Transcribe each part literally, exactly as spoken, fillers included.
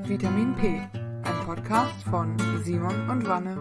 Vitamin P, ein Podcast von Simon und Wanne.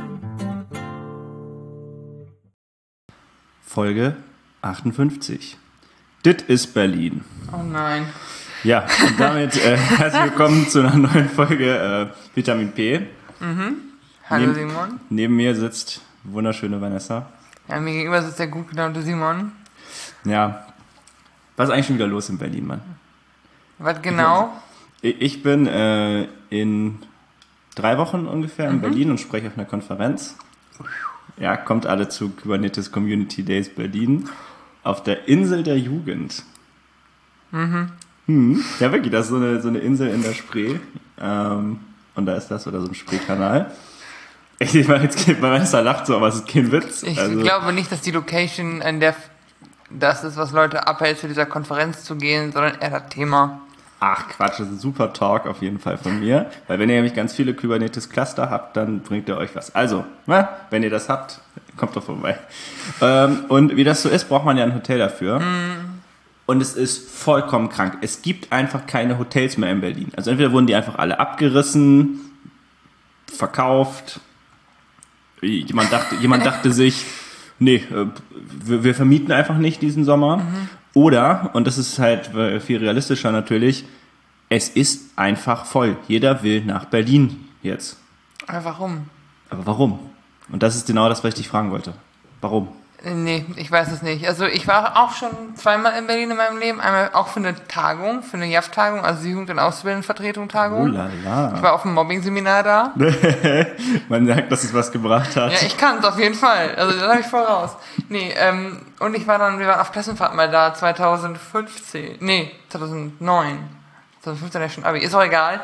Folge achtundfünfzig. Dit ist Berlin. Oh nein. Ja, und damit äh, herzlich willkommen zu einer neuen Folge äh, Vitamin P. Mhm. Hallo Neben, Simon. Neben mir sitzt wunderschöne Vanessa. Ja, mir gegenüber sitzt der gut gelaunte Simon. Ja, was ist eigentlich schon wieder los in Berlin, Mann? Was genau? Ich, ich bin äh, in drei Wochen ungefähr in Mhm. Berlin und spreche auf einer Konferenz. Ja, kommt alle zu Kubernetes Community Days Berlin auf der Insel der Jugend. Mhm. Hm, ja, wirklich, das ist so eine, so eine Insel in der Spree. Ähm, und da ist das, oder so ein Spreekanal. Ich meine, jetzt geht Vanessa lacht so, aber es ist kein Witz. Ich Also, glaube nicht, dass die Location, an der f- das ist, was Leute abhält, zu dieser Konferenz zu gehen, sondern eher das Thema. ach Quatsch, das ist ein super Talk auf jeden Fall von mir. Weil wenn ihr nämlich ganz viele Kubernetes-Cluster habt, dann bringt ihr euch was. Also, na, wenn ihr das habt, kommt doch vorbei. Ähm, und wie das so ist, braucht man ja ein Hotel dafür. Mm. Und es ist vollkommen krank. Es gibt einfach keine Hotels mehr in Berlin. Also entweder wurden die einfach alle abgerissen, verkauft. Jemand dachte, jemand dachte sich, nee, äh, wir, wir vermieten einfach nicht diesen Sommer. Mhm. Oder, und das ist halt viel realistischer natürlich, es ist einfach voll. Jeder will nach Berlin jetzt. Aber warum? Aber warum? Und das ist genau das, was ich dich fragen wollte. Warum? Nee, ich weiß es nicht. Also ich war auch schon zweimal in Berlin in meinem Leben. Einmal auch für eine Tagung, für eine J A F-Tagung, also die Jugend- und Ausbildendenvertretung-Tagung. Oh la la. Ich war auf einem Mobbing-Seminar da. Man merkt, dass es was gebracht hat. Ja, ich kann es auf jeden Fall. Also das habe ich voraus. Nee, ähm, und ich war dann, wir waren auf Klassenfahrt mal da, zweitausendfünfzehn. Nee, zweitausendneun. zweitausendfünfzehn ja schon Abi. Ist auch egal.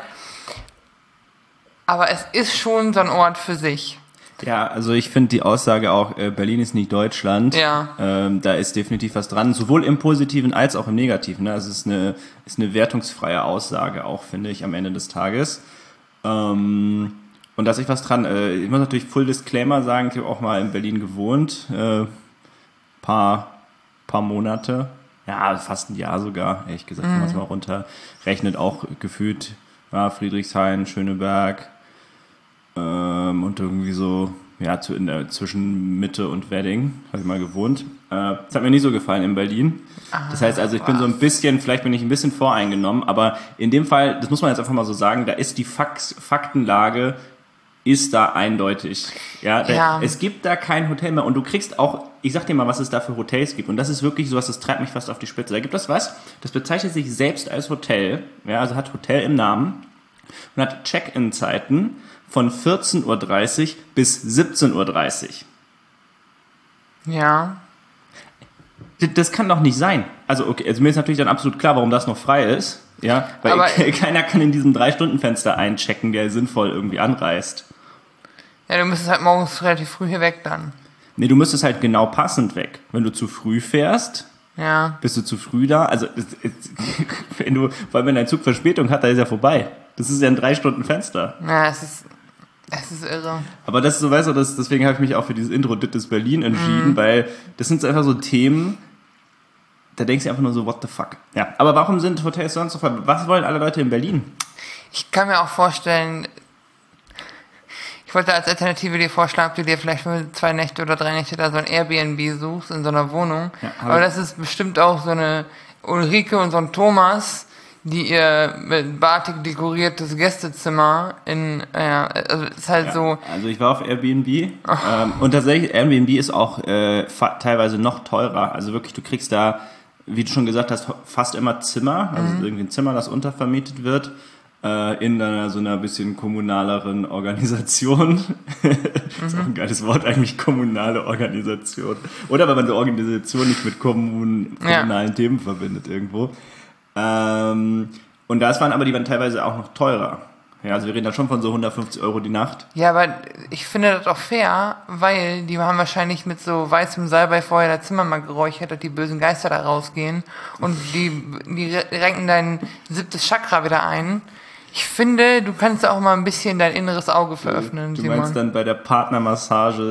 Aber es ist schon so ein Ort für sich. Ja, also ich finde die Aussage auch, äh, Berlin ist nicht Deutschland. Ja. Ähm, da ist definitiv was dran, sowohl im Positiven als auch im Negativen. Ne? Also es ist eine, ist eine wertungsfreie Aussage auch, finde ich, am Ende des Tages. Ähm, und da ist echt was dran. Äh, ich muss natürlich Full Disclaimer sagen, ich habe auch mal in Berlin gewohnt. Äh, paar, paar Monate. Ja, fast ein Jahr sogar, ehrlich gesagt, wenn man es mal runterrechnet. Auch gefühlt ja, Friedrichshain, Schöneberg. Ähm, und irgendwie so, ja, zu, in der, zwischen Mitte und Wedding habe ich mal gewohnt. Äh, das hat mir nicht so gefallen in Berlin. Das heißt also, ich bin so ein bisschen, vielleicht bin ich ein bisschen voreingenommen, aber in dem Fall, das muss man jetzt einfach mal so sagen, da ist die Fax, Faktenlage ist da eindeutig. Ja, da, Ja. Es gibt da kein Hotel mehr und du kriegst auch, ich sag dir mal, was es da für Hotels gibt und das ist wirklich sowas, das treibt mich fast auf die Spitze. Da gibt es was, das bezeichnet sich selbst als Hotel, ja, also hat Hotel im Namen und hat Check-in-Zeiten von vierzehn Uhr dreißig bis siebzehn Uhr dreißig. Ja. Das, das kann doch nicht sein. Also okay, also mir ist natürlich dann absolut klar, warum das noch frei ist. Ja, weil Aber- keiner kann in diesem drei-Stunden-Fenster einchecken, der sinnvoll irgendwie anreist. Ja, du müsstest halt morgens relativ früh hier weg dann. Nee, du müsstest halt genau passend weg. Wenn du zu früh fährst, Ja. bist du zu früh da. Also es- es- wenn du, vor allem wenn dein Zug Verspätung hat, dann ist er vorbei. Das ist ja ein drei-Stunden-Fenster. Ja, es ist, es ist irre. Aber das ist so, weißt du, das, deswegen habe ich mich auch für dieses Intro Dit ist Berlin entschieden, Mhm. weil das sind so einfach so Themen, da denkst du einfach nur so, what the fuck. Ja, aber warum sind Hotels sonst so voll? Was wollen alle Leute in Berlin? Ich kann mir auch vorstellen, ich wollte als Alternative dir vorschlagen, ob du dir vielleicht für zwei Nächte oder drei Nächte da so ein Airbnb suchst in so einer Wohnung. Ja, hab aber ich- das ist bestimmt auch so eine Ulrike und so ein Thomas, die ihr mit Batik dekoriertes Gästezimmer in, ja, also es ist halt Ja, so, also ich war auf Airbnb ähm, und tatsächlich, Airbnb ist auch äh, fa- teilweise noch teurer. Also wirklich, du kriegst da, wie du schon gesagt hast, fast immer Zimmer, also Mhm. irgendwie ein Zimmer, das untervermietet wird, äh, in einer, so einer bisschen kommunaleren Organisation. Ist auch ein geiles Wort eigentlich, kommunale Organisation. Oder wenn man so Organisation nicht mit kommun kommunalen Ja. Themen verbindet irgendwo. Ähm, und das waren aber, die waren teilweise auch noch teurer. Ja, also wir reden da schon von so hundertfünfzig Euro die Nacht. ja, aber ich finde das auch fair, weil die haben wahrscheinlich mit so weißem Salbei vorher das Zimmer mal geräuchert, dass die bösen Geister da rausgehen und die, die renken dein siebtes Chakra wieder ein. Ich finde, du kannst auch mal ein bisschen dein inneres Auge veröffnen, Du Simon. meinst dann bei der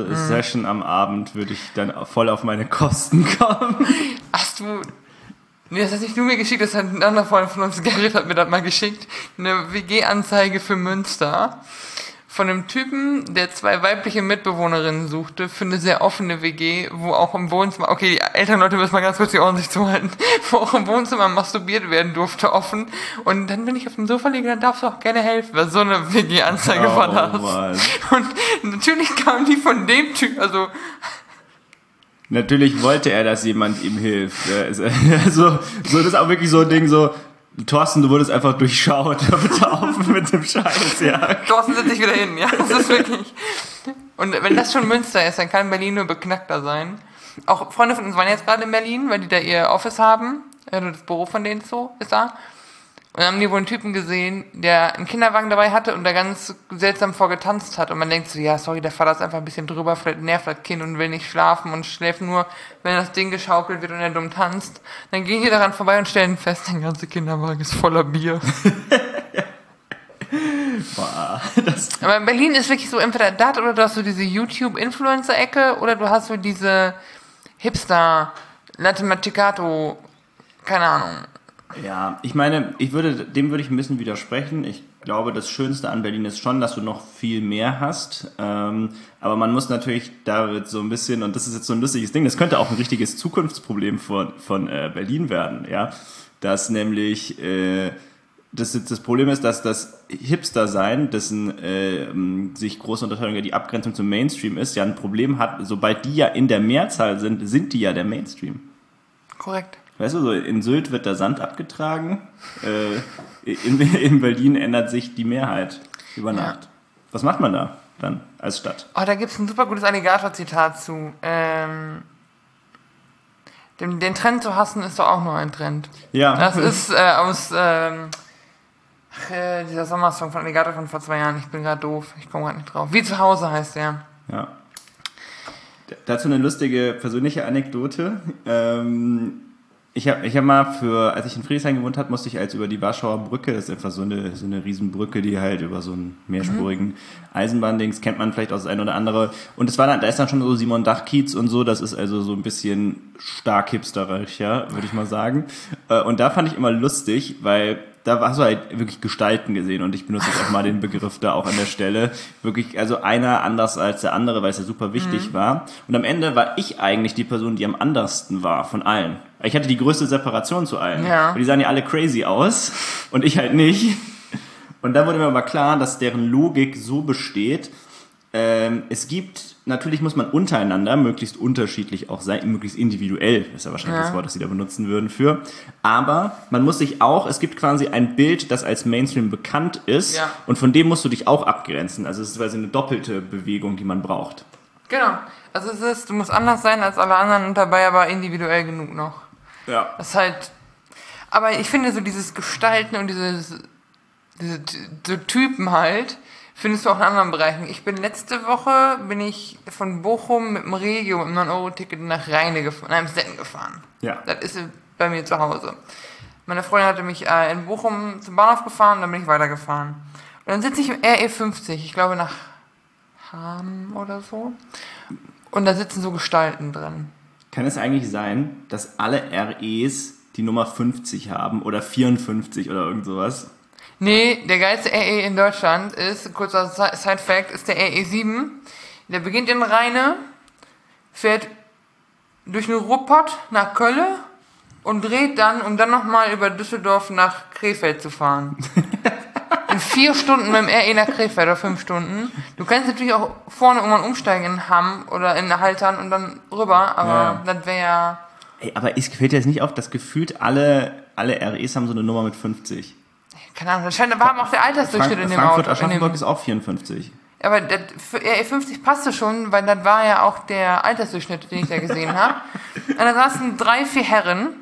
Partnermassage-Session am Abend würde ich dann voll auf meine Kosten kommen. Hast du, Nee, das hast nicht du mir geschickt, das hat ein anderer Freund von uns, Gerrit, hat mir das mal geschickt. Eine W G-Anzeige für Münster. Von einem Typen, der zwei weibliche Mitbewohnerinnen suchte für eine sehr offene W G, wo auch im Wohnzimmer, okay, die älteren Leute müssen mal ganz kurz die Ohren sich zuhalten, wo auch im Wohnzimmer masturbiert werden durfte, offen. Und dann bin ich auf dem Sofa liegen, dann darfst du auch gerne helfen, weil so eine W G-Anzeige Oh, war das. Mann. Und natürlich kam die von dem Typ, also... Natürlich wollte er, dass jemand ihm hilft. Also, so, so das ist auch wirklich so ein Ding, so, Thorsten, du wurdest einfach durchschaut. Hör bitte auf mit dem Scheiß, ja. Thorsten setzt sich wieder hin, ja. Das ist wirklich. Und wenn das schon Münster ist, dann kann Berlin nur beknackter sein. Auch Freunde von uns waren jetzt gerade in Berlin, weil die da ihr Office haben. Also das Büro von denen so ist da. Und dann haben die wohl einen Typen gesehen, der einen Kinderwagen dabei hatte und da ganz seltsam vorgetanzt hat. Und man denkt so, ja, sorry, der Vater ist einfach ein bisschen drüber, vielleicht nervt das Kind und will nicht schlafen und schläft nur, wenn das Ding geschaukelt wird und er dumm tanzt. Dann gehen die daran vorbei und stellen fest, der ganze Kinderwagen ist voller Bier. Boah, das Aber in Berlin ist wirklich so entweder das oder du hast so diese YouTube-Influencer-Ecke oder du hast so diese Hipster-Latematicato, keine Ahnung. Ja, ich meine, ich würde, dem würde ich ein bisschen widersprechen. Ich glaube, das Schönste an Berlin ist schon, dass du noch viel mehr hast. Ähm, aber man muss natürlich da so ein bisschen, und das ist jetzt so ein lustiges Ding, das könnte auch ein richtiges Zukunftsproblem von, von äh, Berlin werden, ja. Dass nämlich, äh, das, das Problem ist, dass das Hipster-Sein, dessen äh, sich große Unterscheidung ja die Abgrenzung zum Mainstream ist, ja ein Problem hat, sobald die ja in der Mehrzahl sind, sind die ja der Mainstream. Korrekt. Weißt du, so in Sylt wird der Sand abgetragen, äh, in, in Berlin ändert sich die Mehrheit über Nacht. Ja. Was macht man da dann als Stadt? Oh, da gibt es ein super gutes Alligator-Zitat zu. Ähm, den, den Trend zu hassen ist doch auch nur ein Trend. Ja. Das ist äh, aus ähm, äh, dieser Sommersong von Alligator von vor zwei Jahren. Ich bin gerade doof, ich komme gerade nicht drauf. Wie zu Hause heißt der. Ja. Dazu eine lustige persönliche Anekdote. Ähm, Ich habe ich hab mal für, als ich in Friedrichshain gewohnt habe, musste ich als über die Warschauer Brücke, das ist einfach so eine, so eine Riesenbrücke, die halt über so einen mehrspurigen mhm. Eisenbahndings, kennt man vielleicht aus das eine oder andere. Und es war dann, da ist dann schon so Simon Dach-Kiez und so, das ist also so ein bisschen stark hipsterisch, ja, würde ich mal sagen. Und da fand ich immer lustig, weil da hast du halt wirklich Gestalten gesehen und ich benutze jetzt auch mal den Begriff da auch an der Stelle. Wirklich, also einer anders als der andere, weil es ja super wichtig mhm. war. Und am Ende war ich eigentlich die Person, die am andersten war von allen. Ich hatte die größte Separation zu allen. Ja. Und die sahen ja alle crazy aus und ich halt nicht. Und da wurde mir aber klar, dass deren Logik so besteht, ähm, es gibt, natürlich muss man untereinander möglichst unterschiedlich auch sein, möglichst individuell, ist ja wahrscheinlich ja. das Wort, das sie da benutzen würden für, aber man muss sich auch, es gibt quasi ein Bild, das als Mainstream bekannt ist ja. und von dem musst du dich auch abgrenzen, also es ist quasi eine doppelte Bewegung, die man braucht. Genau, also es ist, du musst anders sein als alle anderen und dabei aber individuell genug noch. Ja. Das ist halt, aber ich finde so dieses Gestalten und dieses, diese so Typen halt, findest du auch in anderen Bereichen. Ich bin letzte Woche, bin ich von Bochum mit dem Regio, mit einem neun Euro Ticket nach Rheine gefahren, nach Emstetten gefahren. Ja. Das ist bei mir zu Hause. Meine Freundin hatte mich äh, in Bochum zum Bahnhof gefahren, dann bin ich weitergefahren. Und dann sitze ich im R E fünfzig, ich glaube nach Hamm oder so. Und da sitzen so Gestalten drin. Kann es eigentlich sein, dass alle R Es die Nummer fünfzig haben oder vierundfünfzig oder irgend sowas? Nee, der geilste R E in Deutschland ist, kurzer Side-Fact, ist der R E sieben. Der beginnt in Rheine, fährt durch den Ruhrpott nach Köln und dreht dann, um dann nochmal über Düsseldorf nach Krefeld zu fahren. In vier Stunden mit dem R E nach Krefeld oder fünf Stunden. Du kannst natürlich auch vorne irgendwann umsteigen in Hamm oder in Haltern und dann rüber, aber ja. das wäre ja... Ey, aber es gefällt dir jetzt nicht auf, dass gefühlt alle, alle R Es haben so eine Nummer mit fünfzig. Keine Ahnung, anscheinend war auch der Altersdurchschnitt Frank- in dem Frankfurt Auto. Aschaffenburg ist auch vierundfünfzig. Aber das, für R E fünfzig passte schon, weil das war ja auch der Altersdurchschnitt, den ich da gesehen habe. Und da saßen drei, vier Herren,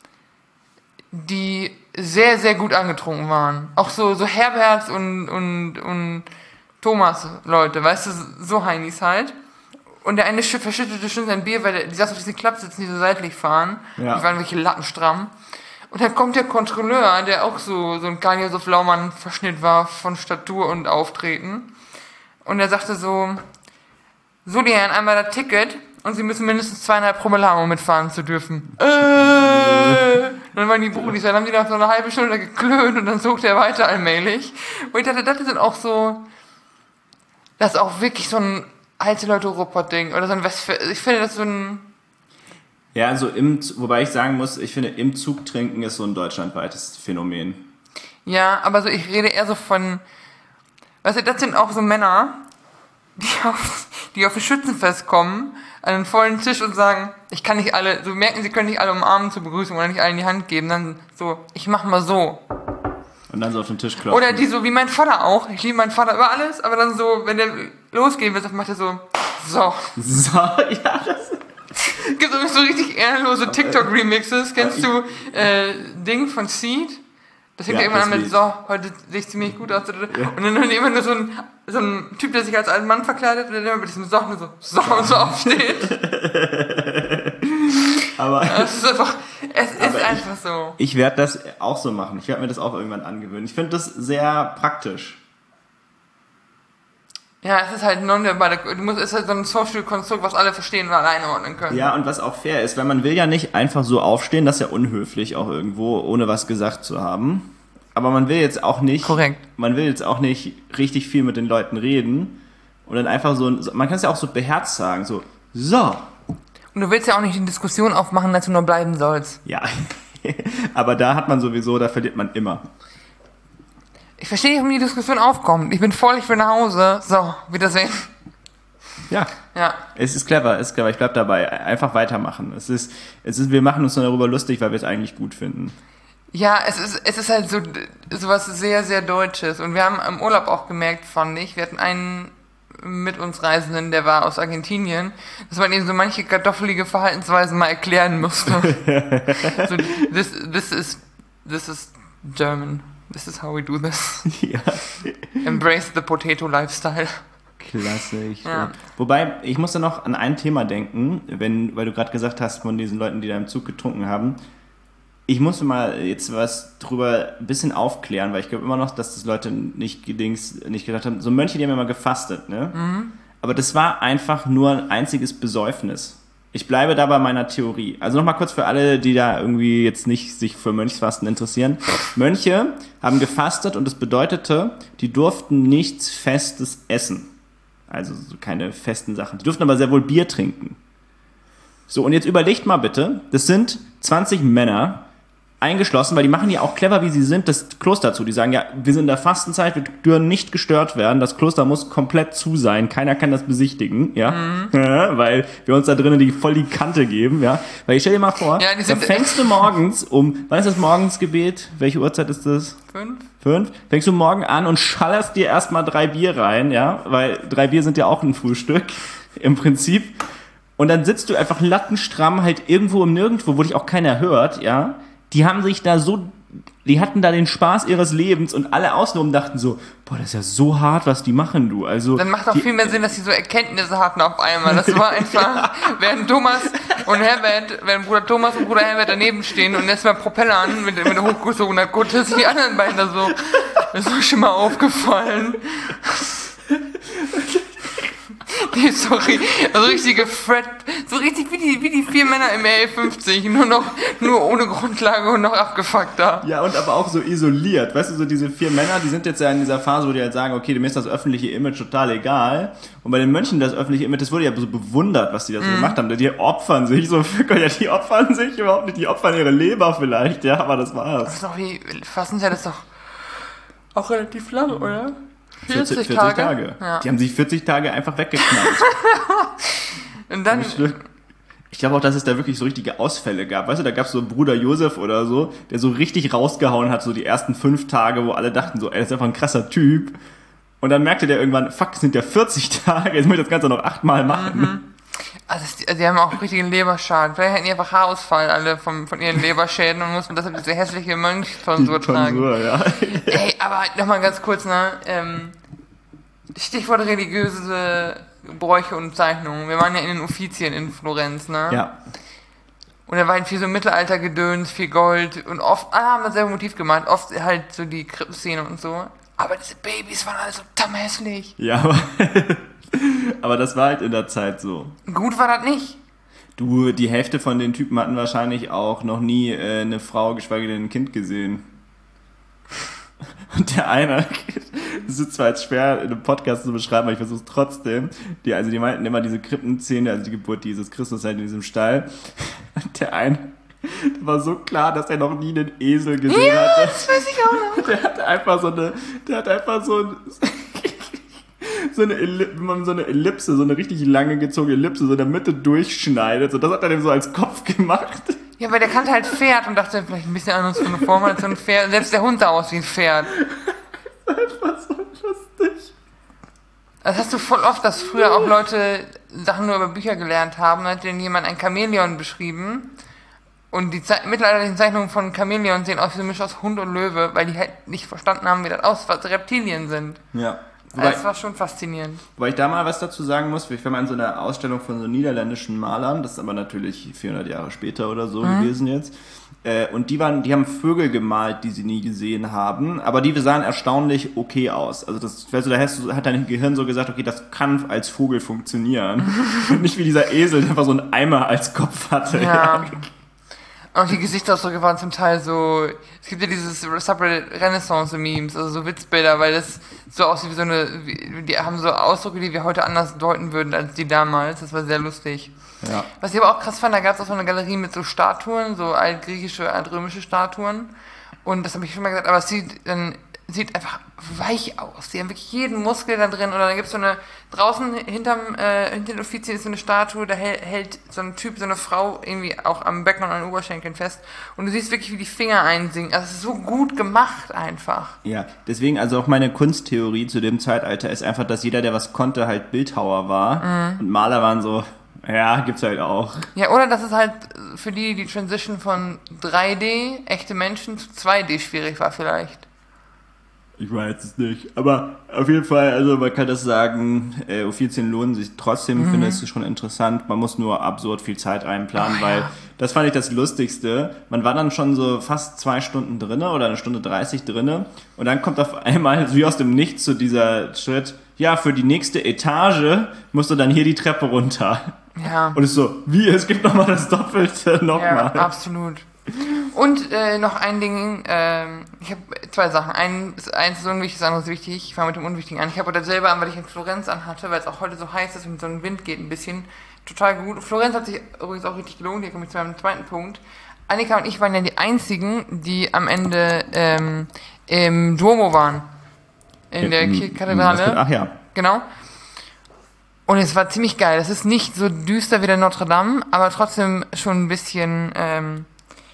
die sehr, sehr gut angetrunken waren. Auch so, so Herberts und, und, und Thomas-Leute, weißt du, so Heinis halt. Und der eine verschüttete schon sein Bier, weil der, die saßen auf diesen Klappsitzen, die so seitlich fahren. Ja. Die waren welche lattenstramm. Und dann kommt der Kontrolleur, der auch so, so ein Karl-Josef Laumann-Verschnitt war von Statur und Auftreten. Und er sagte so, so die Herren, einmal das Ticket und sie müssen mindestens zweieinhalb Promille haben, um mitfahren zu dürfen. Äh, dann waren die Brudis, dann haben die nach so eine halbe Stunde geklönt und dann suchte er weiter allmählich. Und ich dachte, das sind auch so, das ist auch wirklich so ein alte Leute-Ruppert-Ding oder so ein Westfäl- ich finde das so ein... Ja, also im, wobei ich sagen muss, ich finde, im Zug trinken ist so ein deutschlandweites Phänomen. Ja, aber so, ich rede eher so von, weißt du, das sind auch so Männer, die auf, die auf ein Schützenfest kommen, an einen vollen Tisch und sagen, ich kann nicht alle, so merken, sie können nicht alle umarmen zur Begrüßung oder nicht allen die Hand geben, dann so, ich mach mal so. Und dann so auf den Tisch klopfen. Oder die so, wie mein Vater auch, ich liebe meinen Vater über alles, aber dann so, wenn der losgehen will, macht er so, so. So, ja, das... Gibt es so richtig ehrenlose TikTok-Remixes, kennst du äh, Ding von Seed? Das fängt ja, irgendwann an mit, Lied. So, heute sehe ich ziemlich gut aus. Ja. Und dann immer nur so ein, so ein Typ, der sich als alten Mann verkleidet und dann immer mit diesem Soch nur so, so und so aufsteht. Aber es ist einfach, es ist einfach ich, so. Ich werde das auch so machen. Ich werde mir das auch irgendwann angewöhnen. Ich finde das sehr praktisch. Ja, es ist halt nonverbal. Du musst, es ist halt so ein Social-Konstrukt, was alle verstehen und alle einordnen können. Ja, und was auch fair ist, weil man will ja nicht einfach so aufstehen, das ist ja unhöflich auch irgendwo, ohne was gesagt zu haben. Aber man will jetzt auch nicht, Korrekt. Man will jetzt auch nicht richtig viel mit den Leuten reden und dann einfach so, man kann es ja auch so beherzt sagen, so, so. Und du willst ja auch nicht die Diskussion aufmachen, dass du nur bleiben sollst. Ja, aber da hat man sowieso, da verliert man immer. Ich verstehe nicht, warum die Diskussion aufkommt. Ich bin voll, ich will nach Hause. So, Wiedersehen. Ja. Ja. Es ist clever, es ist clever. Ich bleib dabei. Einfach weitermachen. Es ist, es ist, wir machen uns nur darüber lustig, weil wir es eigentlich gut finden. Ja, es ist, es ist halt so, so was sehr, sehr Deutsches. Und wir haben im Urlaub auch gemerkt, fand ich, wir hatten einen mit uns Reisenden, der war aus Argentinien, dass man eben so manche kartoffelige Verhaltensweisen mal erklären musste. So, this, this is, this is German. This is how we do this. Ja. Embrace the potato lifestyle. Klassisch. Ja. Wobei, ich musste noch an ein Thema denken, wenn, weil du gerade gesagt hast, von diesen Leuten, die da im Zug getrunken haben. Ich musste mal jetzt was drüber ein bisschen aufklären, weil ich glaube immer noch, dass das Leute nicht, gedings, nicht gedacht haben. So Mönche, die haben immer gefastet, ne? Mhm. Aber das war einfach nur ein einziges Besäufnis. Ich bleibe da bei meiner Theorie. Also nochmal kurz für alle, die da irgendwie jetzt nicht sich für Mönchsfasten interessieren. Mönche haben gefastet und das bedeutete, die durften nichts Festes essen. Also so keine festen Sachen. Die durften aber sehr wohl Bier trinken. So, und jetzt überlegt mal bitte, das sind zwanzig Männer, eingeschlossen, weil die machen ja auch clever, wie sie sind, das Kloster zu. Die sagen, ja, wir sind in der Fastenzeit, wir dürfen nicht gestört werden, das Kloster muss komplett zu sein, keiner kann das besichtigen, ja, mhm. ja, weil wir uns da drinnen die, voll die Kante geben, ja, weil ich stell dir mal vor, ja, da fängst du morgens um, wann ist das Morgensgebet? Welche Uhrzeit ist das? Fünf. Fünf? Fängst du morgen an und schallerst dir erstmal drei Bier rein, ja, weil drei Bier sind ja auch ein Frühstück, im Prinzip, und dann sitzt du einfach lattenstramm halt irgendwo im Nirgendwo, wo dich auch keiner hört, ja. Die haben sich da so, die hatten da den Spaß ihres Lebens und alle außenrum dachten so, boah, das ist ja so hart, was die machen, du. Also dann macht auch die, viel mehr Sinn, dass die so Erkenntnisse hatten auf einmal. Das war einfach, ja. während Thomas und Herbert, während Bruder Thomas und Bruder Herbert daneben stehen und erstmal Propeller an mit, mit der hochgezogener Kutte, sind die anderen beiden da so, das ist mir schon mal aufgefallen. Nee, sorry. Also richtige Fred, so richtig wie die, wie die vier Männer im R E fünfzig, nur noch, nur ohne Grundlage und noch abgefuckter. Ja, und aber auch so isoliert. Weißt du, so diese vier Männer, die sind jetzt ja in dieser Phase, wo die halt sagen, okay, mir ist das öffentliche Image total egal. Und bei den Mönchen das öffentliche Image, das wurde ja so bewundert, was die da so mm. gemacht haben. Die opfern sich so, ja, die opfern sich überhaupt nicht, die opfern ihre Leber vielleicht, ja, aber das war's. Das ist doch wie, Fastenzeit ist doch auch relativ lang, oder? vierzig, vierzig Tage. Tage. Ja. Die haben sich vierzig Tage einfach weggeknallt. Und dann... Ich glaube auch, dass es da wirklich so richtige Ausfälle gab. Weißt du, da gab es so einen Bruder Josef oder so, der so richtig rausgehauen hat, so die ersten fünf Tage, wo alle dachten so, ey, das ist einfach ein krasser Typ. Und dann merkte der irgendwann, fuck, es sind ja vierzig Tage, jetzt muss ich das Ganze noch achtmal machen. Mhm. Also, die, die haben auch richtigen Leberschaden. Vielleicht hätten die einfach Haarausfall alle vom, von ihren Leberschäden und mussten deshalb diese hässliche Mönchtonsur tragen. Tonsur, ja. Ey, aber nochmal ganz kurz, ne, ähm, Stichwort religiöse Bräuche und Zeichnungen. Wir waren ja in den Uffizien in Florenz, ne? Ja. Und da war halt viel so Mittelaltergedöns, viel Gold und oft, alle haben das selbe Motiv gemacht, oft halt so die Krippenszene und so. Aber diese Babys waren alle so hässlich. Ja, aber, aber das war halt in der Zeit so. Gut war das nicht. Du, die Hälfte von den Typen hatten wahrscheinlich auch noch nie äh, eine Frau, geschweige denn ein Kind gesehen. Und der eine, das ist zwar jetzt schwer in einem Podcast zu beschreiben, aber ich versuche es trotzdem. Die, also die meinten immer diese Krippenszene, also die Geburt Jesus Christus halt in diesem Stall. Und der eine, der war so klar, dass er noch nie einen Esel gesehen ja, hatte. Das weiß ich auch noch. Der hatte einfach so eine, der hat einfach so ein, so eine, wenn man so eine Ellipse, so eine richtig lange gezogene Ellipse so in der Mitte durchschneidet. So, das hat er dem so als Kopf gemacht. Ja, weil der kannte halt Pferd und dachte, vielleicht ein bisschen anders von der Form als so ein Pferd. Selbst der Hund sah aus wie ein Pferd. Das ist einfach so lustig. Das hast du voll oft, dass früher auch Leute Sachen nur über Bücher gelernt haben. Da hat denen jemand ein Chamäleon beschrieben. Und die Ze- mittelalterlichen Zeichnungen von Chamäleon sehen aus wie so eine Mischung aus Hund und Löwe, weil die halt nicht verstanden haben, wie das aussieht, was Reptilien sind. Ja. Wobei, das war schon faszinierend. Wobei ich da mal was dazu sagen muss, ich war mal in so einer Ausstellung von so niederländischen Malern, das ist aber natürlich vierhundert Jahre später oder so mhm. gewesen jetzt, äh, und die waren, die haben Vögel gemalt, die sie nie gesehen haben, aber die sahen erstaunlich okay aus. Also das, weißt du, da hast du, hat dein Gehirn so gesagt, okay, das kann als Vogel funktionieren. Und nicht wie dieser Esel, der einfach so einen Eimer als Kopf hatte. Ja. Ja. Auch die Gesichtsausdrücke waren zum Teil so, es gibt ja dieses Subreddit Renaissance-Memes, also so Witzbilder, weil das so aussieht wie so eine, wie, die haben so Ausdrücke, die wir heute anders deuten würden als die damals. Das war sehr lustig. Ja. Was ich aber auch krass fand, da gab es auch so eine Galerie mit so Statuen, so altgriechische, altrömische Statuen. Und das habe ich schon mal gesagt, aber es sieht dann sieht einfach weich aus. Die haben wirklich jeden Muskel da drin. Oder dann gibt es so eine, draußen hinterm, äh, hinter den Offizien ist so eine Statue, da hält, hält so ein Typ, so eine Frau irgendwie auch am Becken und an den Oberschenkeln fest. Und du siehst wirklich, wie die Finger einsinken. Also es ist so gut gemacht einfach. Ja, deswegen, also auch meine Kunsttheorie zu dem Zeitalter ist einfach, dass jeder, der was konnte, halt Bildhauer war. Mhm. Und Maler waren so, ja, gibt's halt auch. Ja, oder das ist halt für die die Transition von drei D, echte Menschen, zu zwei D schwierig war vielleicht. Ich weiß es nicht. Aber auf jeden Fall, also man kann das sagen, äh, Offizien lohnen sich trotzdem. Ich mhm. finde es schon interessant. Man muss nur absurd viel Zeit einplanen, oh, weil ja. das fand ich das Lustigste. Man war dann schon so fast zwei Stunden drinne oder eine Stunde dreißig drinne. Und dann kommt auf einmal wie aus dem Nichts so dieser Schritt, ja, für die nächste Etage musst du dann hier die Treppe runter. Ja. Und es ist so, wie, es gibt nochmal das Doppelte nochmal. Ja, absolut. Und äh, noch ein Ding, ähm, ich habe zwei Sachen. Ein, eins ist unwichtig, das andere ist wichtig. Ich fange mit dem Unwichtigen an. Ich habe heute selber an, weil ich in Florenz anhatte, weil es auch heute so heiß ist und so ein Wind geht ein bisschen. Total gut. Florenz hat sich übrigens auch richtig gelohnt. Hier komme ich zu meinem zweiten Punkt. Annika und ich waren ja die einzigen, die am Ende ähm, im Duomo waren. In der Im, Kathedrale. Ach ja. Genau. Und es war ziemlich geil. Es ist nicht so düster wie der Notre Dame, aber trotzdem schon ein bisschen... Ähm,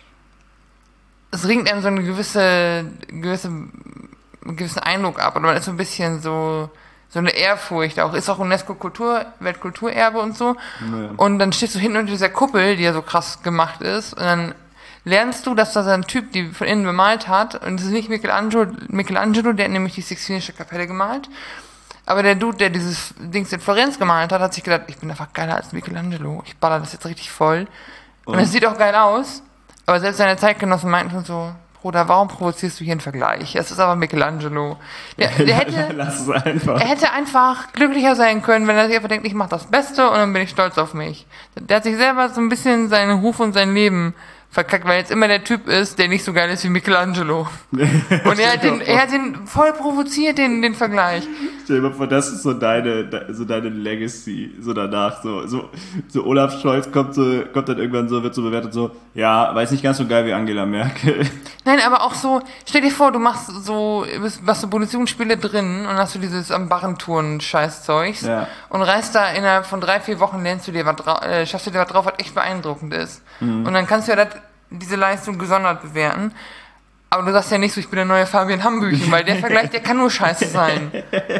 es ringt einem so eine gewisse, gewisse, einen gewissen Eindruck ab. Und man ist so ein bisschen so, so eine Ehrfurcht auch. Ist auch UNESCO Kultur, Weltkulturerbe und so. Ja. Und dann stehst du hinten unter dieser Kuppel, die ja so krass gemacht ist. Und dann lernst du, dass da so ein Typ, die von innen bemalt hat. Und das ist nicht Michelangelo, Michelangelo, der hat nämlich die Sixtinische Kapelle gemalt. Aber der Dude, der dieses Dings in Florenz gemalt hat, hat sich gedacht, ich bin einfach geiler als Michelangelo. Ich baller das jetzt richtig voll. Und es sieht auch geil aus. Aber selbst seine Zeitgenossen meinten schon so, Bruder, warum provozierst du hier einen Vergleich? Es ist aber Michelangelo. Der, der hätte, Lass es einfach. Er hätte einfach glücklicher sein können, wenn er sich einfach denkt, ich mache das Beste und dann bin ich stolz auf mich. Der hat sich selber so ein bisschen seinen Ruf und sein Leben verkackt, weil jetzt immer der Typ ist, der nicht so geil ist wie Michelangelo. Und er hat den, er hat den voll provoziert, den, den Vergleich. Stell dir mal vor, das ist so deine, so deine Legacy, so danach, so, so, so Olaf Scholz kommt so, kommt dann irgendwann so, wird so bewertet so, ja, war jetzt nicht ganz so geil wie Angela Merkel. Nein, aber auch so, stell dir vor, du machst so, was so Bundesjugendspiele drin und hast du dieses am Barrentouren-Scheißzeugs ja. und reist da innerhalb von drei, vier Wochen, lernst du dir was drauf, äh, schaffst du dir was drauf, was echt beeindruckend ist. Mhm. Und dann kannst du ja das, diese Leistung gesondert bewerten. Aber du sagst ja nicht so, ich bin der neue Fabian Hambüchen, weil der Vergleich, der kann nur scheiße sein.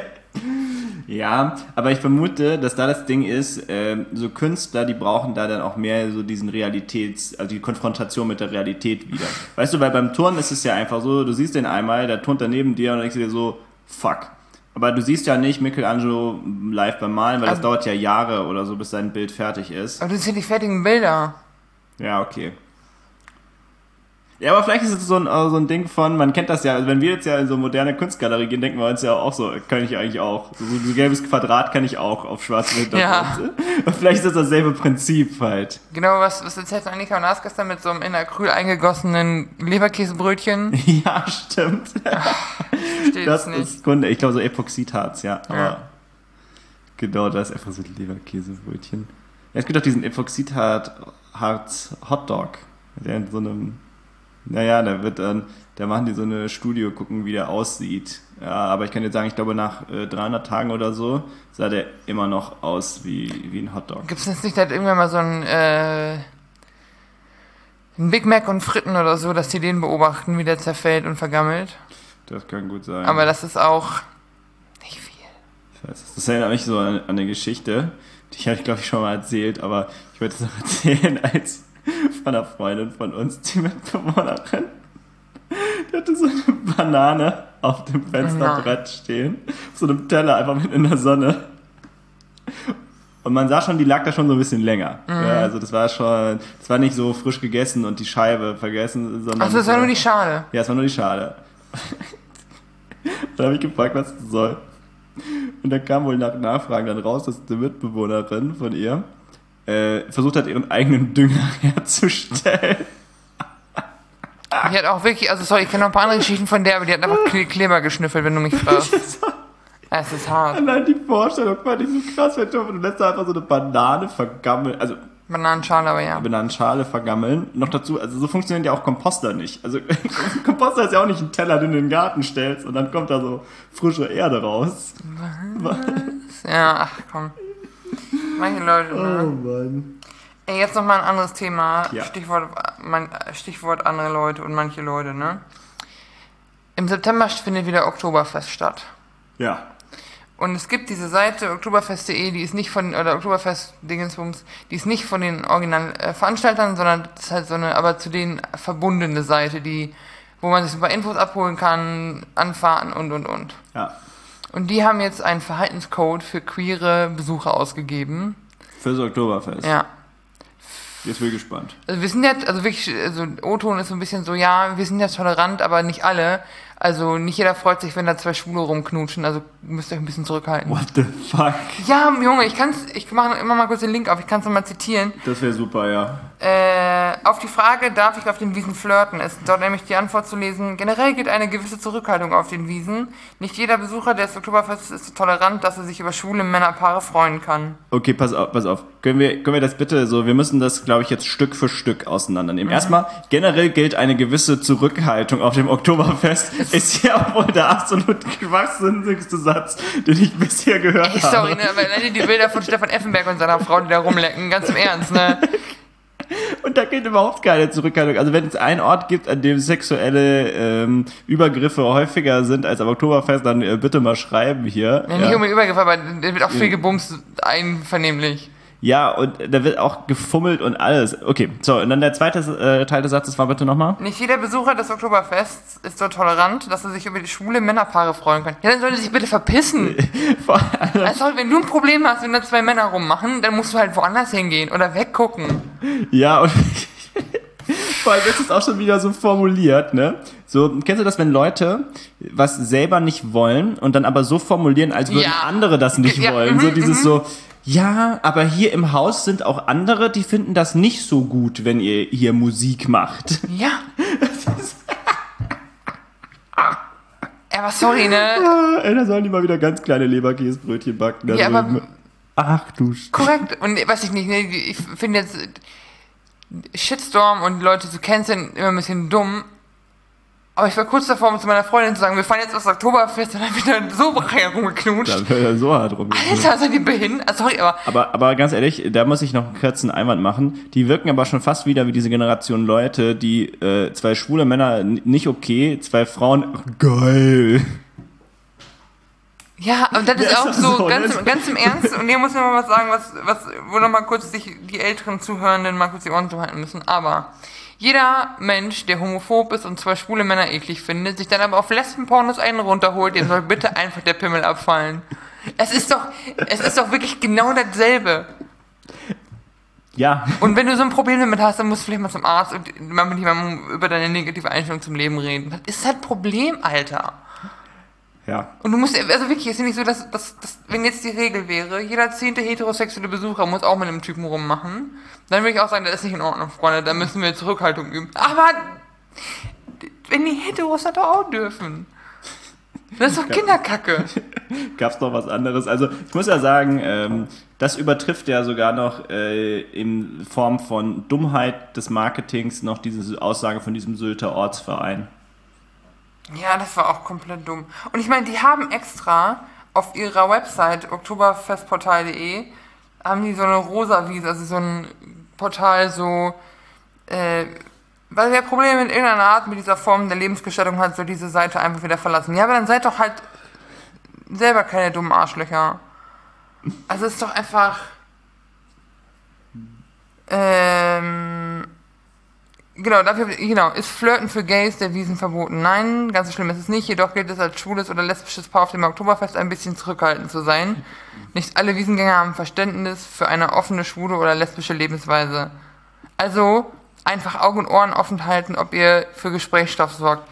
Ja, aber ich vermute, dass da das Ding ist, äh, so Künstler, die brauchen da dann auch mehr so diesen Realitäts-, also die Konfrontation mit der Realität wieder. Weißt du, weil beim Turnen ist es ja einfach so, du siehst den einmal, der turnt da neben dir und dann denkst du dir so, fuck. Aber du siehst ja nicht Michelangelo live beim Malen, weil aber das dauert ja Jahre oder so, bis sein Bild fertig ist. Aber du siehst ja die fertigen Bilder. Ja, okay. Ja, aber vielleicht ist es so ein, so ein Ding von, man kennt das ja, also wenn wir jetzt ja in so moderne Kunstgalerie gehen, denken wir uns ja auch so, kann ich eigentlich auch. So ein gelbes Quadrat kann ich auch auf schwarzem Hintergrund. Ja. Und vielleicht ist das dasselbe Prinzip halt. Genau, was, was erzählst du Annika und Lars gestern mit so einem in Acryl eingegossenen Leberkäsebrötchen? Ja, stimmt. Ach, ich verstehe das das nicht. ist Kunde, ich glaube so Epoxidharz, ja. Aber Ja. genau, da ist einfach so ein Leberkäsebrötchen. Ja, es gibt auch diesen Epoxidharz Hotdog, der in so einem, naja, da wird dann, da machen die so eine Studie, gucken, wie der aussieht. Ja, aber ich kann dir sagen, ich glaube, nach äh, dreihundert Tagen oder so sah der immer noch aus wie, wie ein Hotdog. Gibt es jetzt nicht halt irgendwann mal so ein, äh, ein Big Mac und Fritten oder so, dass die den beobachten, wie der zerfällt und vergammelt? Das kann gut sein. Aber das ist auch nicht viel. Ich weiß, das erinnert mich so an, an eine Geschichte, die habe ich, glaube ich, schon mal erzählt, aber ich wollte es noch erzählen, als von einer Freundin von uns, die Mitbewohnerin, die hatte so eine Banane auf dem Fensterbrett stehen, auf so einem Teller, einfach mit in der Sonne. Und man sah schon, die lag da schon so ein bisschen länger. Mhm. Ja, also das war schon, das war nicht so frisch gegessen und die Scheibe vergessen, sondern... Ach, das war nur die Schale? Ja, es war nur die Schale. Dann habe ich gefragt, was das soll. Und dann kam wohl nach Nachfragen dann raus, dass die Mitbewohnerin von ihr äh, versucht hat, ihren eigenen Dünger herzustellen. Die hat auch wirklich, also sorry, ich kenne noch ein paar andere Geschichten von der, aber die hat einfach Kle- Kleber geschnüffelt, wenn du mich fragst. Es ist hart. Allein die Vorstellung fand ich so krass, wenn du lässt da einfach so eine Banane vergammeln, also Bananenschale, aber ja. Bananenschale vergammeln. Noch dazu, also so funktionieren ja auch Komposter nicht. Also Komposter ist ja auch nicht ein Teller, den du in den Garten stellst und dann kommt da so frische Erde raus. Was? Ja, ach komm. Manche Leute, ne? Oh Mann. Ey, jetzt nochmal ein anderes Thema. Ja. Stichwort, mein, Stichwort andere Leute und manche Leute, ne? Im September findet wieder Oktoberfest statt. Ja. Und es gibt diese Seite oktoberfest punkt de, die ist nicht von, oder Oktoberfest-Dingensbums, die ist nicht von den originalen äh, Veranstaltern, sondern das ist halt so eine, aber zu denen verbundene Seite, die, wo man sich so ein paar Infos abholen kann, Anfahrten und, und, und. Ja. Und die haben jetzt einen Verhaltenscode für queere Besucher ausgegeben. Fürs Oktoberfest. Ja. Jetzt bin ich gespannt. Also wir sind ja, also wirklich, also O-Ton ist so ein bisschen so, ja, wir sind ja tolerant, aber nicht alle. Also nicht jeder freut sich, wenn da zwei Schwule rumknutschen, also müsst ihr euch ein bisschen zurückhalten. What the fuck? Ja, Junge, ich kann's, ich mache immer mal kurz den Link auf, ich kann es nochmal zitieren. Das wäre super, ja. Äh, auf die Frage, darf ich auf den Wiesen flirten, ist dort nämlich die Antwort zu lesen, generell gilt eine gewisse Zurückhaltung auf den Wiesen. Nicht jeder Besucher des Oktoberfestes ist so tolerant, dass er sich über schwule Männerpaare freuen kann. Okay, pass auf, pass auf. Können wir, können wir das bitte so, wir müssen das, glaube ich, jetzt Stück für Stück auseinandernehmen. Mhm. Erstmal, generell gilt eine gewisse Zurückhaltung auf dem Oktoberfest. Ist ja wohl der absolut schwachsinnigste Satz, den ich bisher gehört Ey, habe. Sorry, ne, aber alleine die Bilder von Stefan Effenberg und seiner Frau, die da rumlecken, ganz im Ernst, ne? Und da gilt überhaupt keine Zurückhaltung. Also wenn es einen Ort gibt, an dem sexuelle ähm, Übergriffe häufiger sind als am Oktoberfest, dann äh, bitte mal schreiben hier. Ja, nicht ja. um den Übergriff, aber da wird auch viel gebumst einvernehmlich. Ja, und da wird auch gefummelt und alles. Okay, so, und dann der zweite äh, Teil des Satzes war bitte nochmal. Nicht jeder Besucher des Oktoberfests ist so tolerant, dass er sich über die schwule Männerpaare freuen kann. Ja, dann soll er sich bitte verpissen. Also, wenn du ein Problem hast, wenn da zwei Männer rummachen, dann musst du halt woanders hingehen oder weggucken. Ja, und vor allem ist es auch schon wieder so formuliert, ne? So, kennst du das, wenn Leute was selber nicht wollen und dann aber so formulieren, als würden Ja. andere das nicht Ja, wollen? mhm, So dieses mhm. so, ja, aber hier im Haus sind auch andere, die finden das nicht so gut, wenn ihr hier Musik macht. Ja. Aber sorry, ne? Ah, ey, da sollen die mal wieder ganz kleine Leberkäsebrötchen backen. Ja, aber Ach du Sch... korrekt. Und weiß ich nicht, ne? Ich finde jetzt Shitstorm und Leute zu canceln immer ein bisschen dumm. Aber ich war kurz davor, um zu meiner Freundin zu sagen, wir fahren jetzt aufs Oktoberfest und dann wieder so rumgeknutscht. Da wird er so hart rum. Alter, sind die behindert? Ah, sorry, aber... Aber, aber ganz ehrlich, da muss ich noch einen kurzen Einwand machen. Die wirken aber schon fast wieder wie diese Generation Leute, die äh, zwei schwule Männer n- nicht okay, zwei Frauen geil. Ja, aber das ist Ja, auch ist so, so, ganz, ne? im, ganz im Ernst. Und hier muss ich mal was sagen, was, was, wo noch mal kurz sich die älteren Zuhörenden mal kurz die Ohren zuhalten müssen. Aber jeder Mensch, der homophob ist und zwei schwule Männer eklig findet, sich dann aber auf Lesbenpornos einen runterholt, dem soll bitte einfach der Pimmel abfallen. Es ist doch, es ist doch wirklich genau dasselbe. Ja. Und wenn du so ein Problem damit hast, dann musst du vielleicht mal zum Arzt und mal mit jemandem über deine negative Einstellung zum Leben reden. Das ist halt ein Problem, Alter. Ja. Und du musst, also wirklich, es ist ja nicht so, dass, dass, dass, wenn jetzt die Regel wäre, jeder zehnte heterosexuelle Besucher muss auch mit einem Typen rummachen, dann würde ich auch sagen, das ist nicht in Ordnung, Freunde, da müssen wir Zurückhaltung üben. Aber, wenn die Heteros das doch auch dürfen. Das ist doch Kinderkacke. Gab's noch was anderes? Also, ich muss ja sagen, ähm, das übertrifft ja sogar noch äh, in Form von Dummheit des Marketings noch diese Aussage von diesem Sylter Ortsverein. Ja, das war auch komplett dumm. Und ich meine, die haben extra auf ihrer Website oktoberfestportal punkt de haben die so eine rosa Wiese, also so ein Portal so, äh, weil wer Probleme in irgendeiner Art mit dieser Form der Lebensgestaltung hat, soll diese Seite einfach wieder verlassen. Ja, aber dann seid doch halt selber keine dummen Arschlöcher. Also es ist doch einfach, ähm, genau, dafür, genau, ist Flirten für Gays der Wiesen verboten? Nein, ganz so schlimm ist es nicht. Jedoch gilt es als schwules oder lesbisches Paar auf dem Oktoberfest ein bisschen zurückhaltend zu sein. Nicht alle Wiesengänger haben Verständnis für eine offene, schwule oder lesbische Lebensweise. Also einfach Augen und Ohren offen halten, ob ihr für Gesprächsstoff sorgt.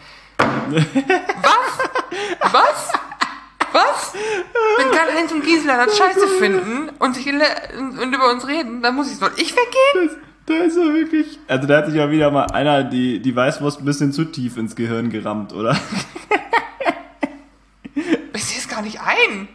Was? Was? Was? Wenn Karl-Heinz und Gisela das scheiße finden und, sich und, und über uns reden, dann muss ich, soll ich weggehen? Das, da ist so wirklich... Also da hat sich ja wieder mal einer die, die Weißwurst ein bisschen zu tief ins Gehirn gerammt, oder? Ich sehe es gar nicht ein.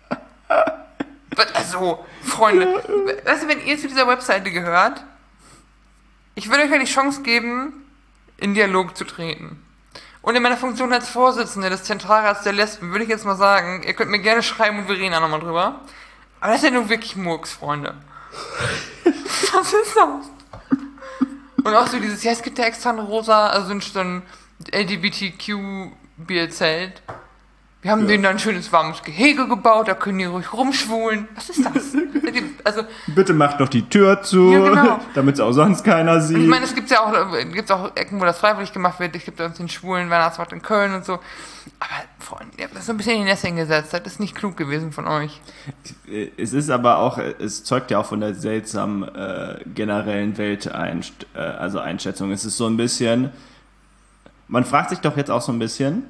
Also, Freunde, weißt du, wenn ihr zu dieser Webseite gehört, ich würde euch ja die Chance geben, in Dialog zu treten. Und in meiner Funktion als Vorsitzende des Zentralrats der Lesben würde ich jetzt mal sagen, ihr könnt mir gerne schreiben und wir reden auch nochmal drüber. Aber das ist ja nun wirklich Murks, Freunde. Was ist das? Und auch so dieses, ja, es gibt ja extra ein rosa, also so ein L G B T Q-Bierzelt. Wir haben Ja. denen da ein schönes warmes Gehege gebaut, da können die ruhig rumschwulen. Was ist das? Also, Bitte macht doch die Tür zu, Ja, genau. damit es auch sonst keiner sieht. ich meine, es gibt ja auch, gibt's auch Ecken, wo das freiwillig gemacht wird. Es gibt ja uns den schwulen Weihnachtsmarkt in Köln und so. Aber, Freunde, ihr habt das so ein bisschen in die Nässe gesetzt. Das ist nicht klug gewesen von euch. Es ist aber auch, es zeugt ja auch von der seltsamen äh, generellen Welteinst äh, also Einschätzung. Es ist so ein bisschen, man fragt sich doch jetzt auch so ein bisschen,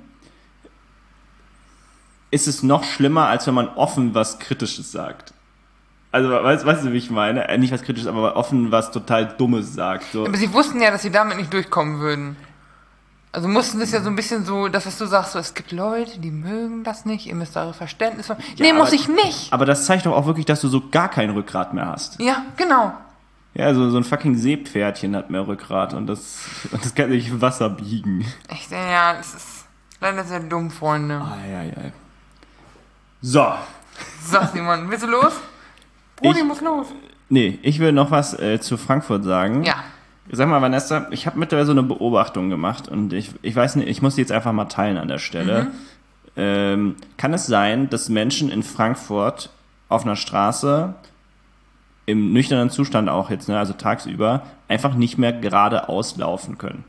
ist es noch schlimmer, als wenn man offen was Kritisches sagt? Also, weißt, weißt du, wie ich meine? Äh, nicht was Kritisches, aber offen was total Dummes sagt. So. Aber sie wussten ja, dass sie damit nicht durchkommen würden. Also mussten das ja so ein bisschen so, das, was du sagst, so, es gibt Leute, die mögen das nicht, ihr müsst eure Verständnis haben. Ja, Nee, aber- muss ich nicht. Aber das zeigt doch auch wirklich, dass du so gar kein Rückgrat mehr hast. Ja, genau. Ja, so, so ein fucking Seepferdchen hat mehr Rückgrat und das, und das kann sich im Wasser biegen. Ich denke, ja, es ist leider sehr dumm, Freunde. Ai, ai, ai. So. Sag Simon, willst du los? Brudi Ich- muss los. Nee, ich will noch was äh, zu Frankfurt sagen. Ja. Sag mal, Vanessa, ich habe mittlerweile so eine Beobachtung gemacht und ich, ich weiß nicht, ich muss die jetzt einfach mal teilen an der Stelle. Mhm. Ähm, kann es sein, dass Menschen in Frankfurt auf einer Straße im nüchternen Zustand auch jetzt, ne, also tagsüber, einfach nicht mehr geradeaus laufen können?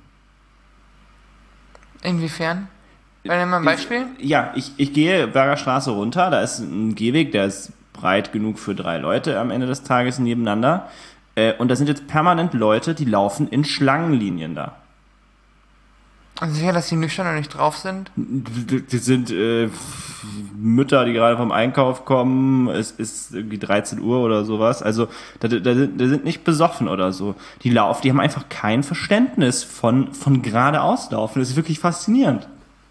Inwiefern? Weil mal ein Beispiel? Ja, ich, ich gehe Berger Straße runter, da ist ein Gehweg, der ist breit genug für drei Leute am Ende des Tages nebeneinander. Äh, und da sind jetzt permanent Leute, die laufen in Schlangenlinien da. Und sicher, dass die nüchtern und nicht drauf sind? Die sind äh, Mütter, die gerade vom Einkauf kommen, es ist irgendwie dreizehn Uhr oder sowas. Also da, da, sind, da sind nicht besoffen oder so. Die laufen, die haben einfach kein Verständnis von, von geradeauslaufen. Das ist wirklich faszinierend.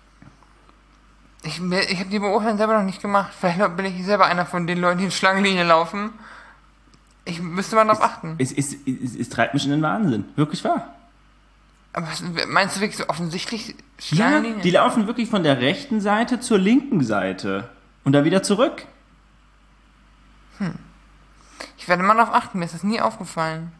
Ich, ich habe die Beobachtung selber noch nicht gemacht. Vielleicht bin ich selber einer von den Leuten, die in Schlangenlinie laufen. Ich müsste mal darauf achten. Es, es, es, es treibt mich in den Wahnsinn. Wirklich wahr. Aber was- meinst du wirklich so offensichtlich Ja, Schlangenlinie? die laufen wirklich von der rechten Seite zur linken Seite. Und dann wieder zurück. Ich werde mal darauf achten, mir ist das nie aufgefallen.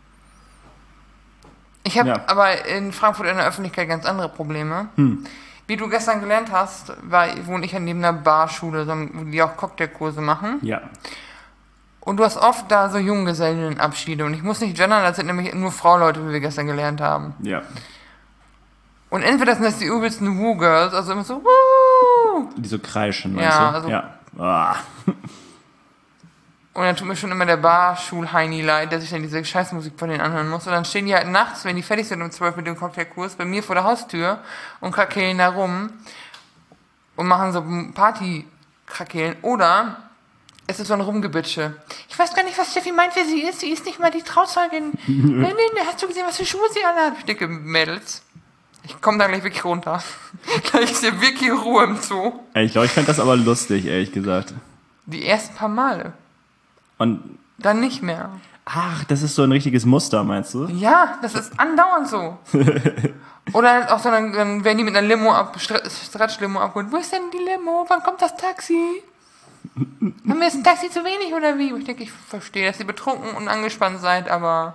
Ich habe Ja. aber in Frankfurt in der Öffentlichkeit ganz andere Probleme. Hm. Wie du gestern gelernt hast, war, wohne ich ja neben einer Barschule, so- wo die auch Cocktailkurse machen. Ja. Und du hast oft da so Junggesellenabschiede. Und ich muss nicht gendern, das sind nämlich nur Frauleute, wie wir gestern gelernt haben. Ja. Und entweder sind das die übelsten Woo-Girls, also immer so Woo! Die so kreischen, meinst Ja, du? also- ja. Ah. Und dann tut mir schon immer der Barschul-Heini leid, der sich dann diese Scheißmusik von denen anhören muss. Und dann stehen die halt nachts, wenn die fertig sind um zwölf mit dem Cocktailkurs, bei mir vor der Haustür und krakeln da rum und machen so Party-Krakeln. Oder es ist so ein Rumgebitsche. Ich weiß gar nicht, was Steffi meint, wer sie ist. Sie ist nicht mal die Trauzeugin. Nein, nein, hast du gesehen, was für Schuhe sie anhat? Dicke Mädels. Ich komme da gleich wirklich runter. Gleich ist hier wirklich Ruhe im Zoo. Ich glaube, ich fand das aber lustig, ehrlich gesagt. Die ersten paar Male. Und dann nicht mehr. Ach, das ist so ein richtiges Muster, meinst du? Ja, das ist andauernd so. Oder halt auch so, dann, dann werden die mit einer Limo ab, Stretch-Limo abgeholt. Wo ist denn die Limo? Wann kommt das Taxi? Haben wir jetzt ein Taxi zu wenig oder wie? Ich denke, ich verstehe, dass ihr betrunken und angespannt seid, aber...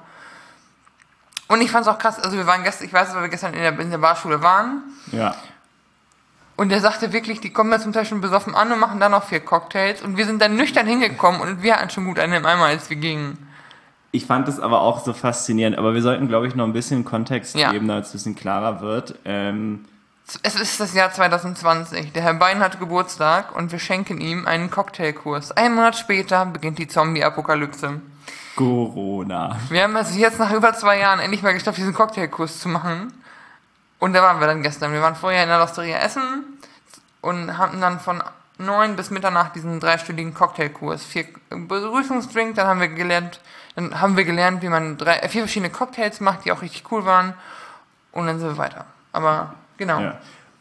Und ich fand's auch krass, also wir waren gestern, ich weiß, dass wir gestern in der, in der Barschule waren. Ja. Und der sagte wirklich, die kommen da zum Teil schon besoffen an und machen dann noch vier Cocktails. Und wir sind dann nüchtern hingekommen und wir hatten schon gut einen im Eimer, als wir gingen. Ich fand das aber auch so faszinierend. Aber wir sollten, glaube ich, noch ein bisschen Kontext ja. geben, damit es ein bisschen klarer wird. Ähm es ist das Jahr zwanzig zwanzig. Der Herr Bein hat Geburtstag und wir schenken ihm einen Cocktailkurs. Einen Monat später beginnt die Zombie-Apokalypse. Corona. Wir haben es jetzt nach über zwei Jahren endlich mal geschafft, diesen Cocktailkurs zu machen. Und da waren wir dann gestern. Wir waren vorher in der Losteria essen und hatten dann von neun bis Mitternacht diesen dreistündigen Cocktailkurs. Vier Begrüßungsdrink, dann haben wir gelernt, dann haben wir gelernt, wie man drei, vier verschiedene Cocktails macht, die auch richtig cool waren. Und dann sind wir weiter. Aber genau. Ja.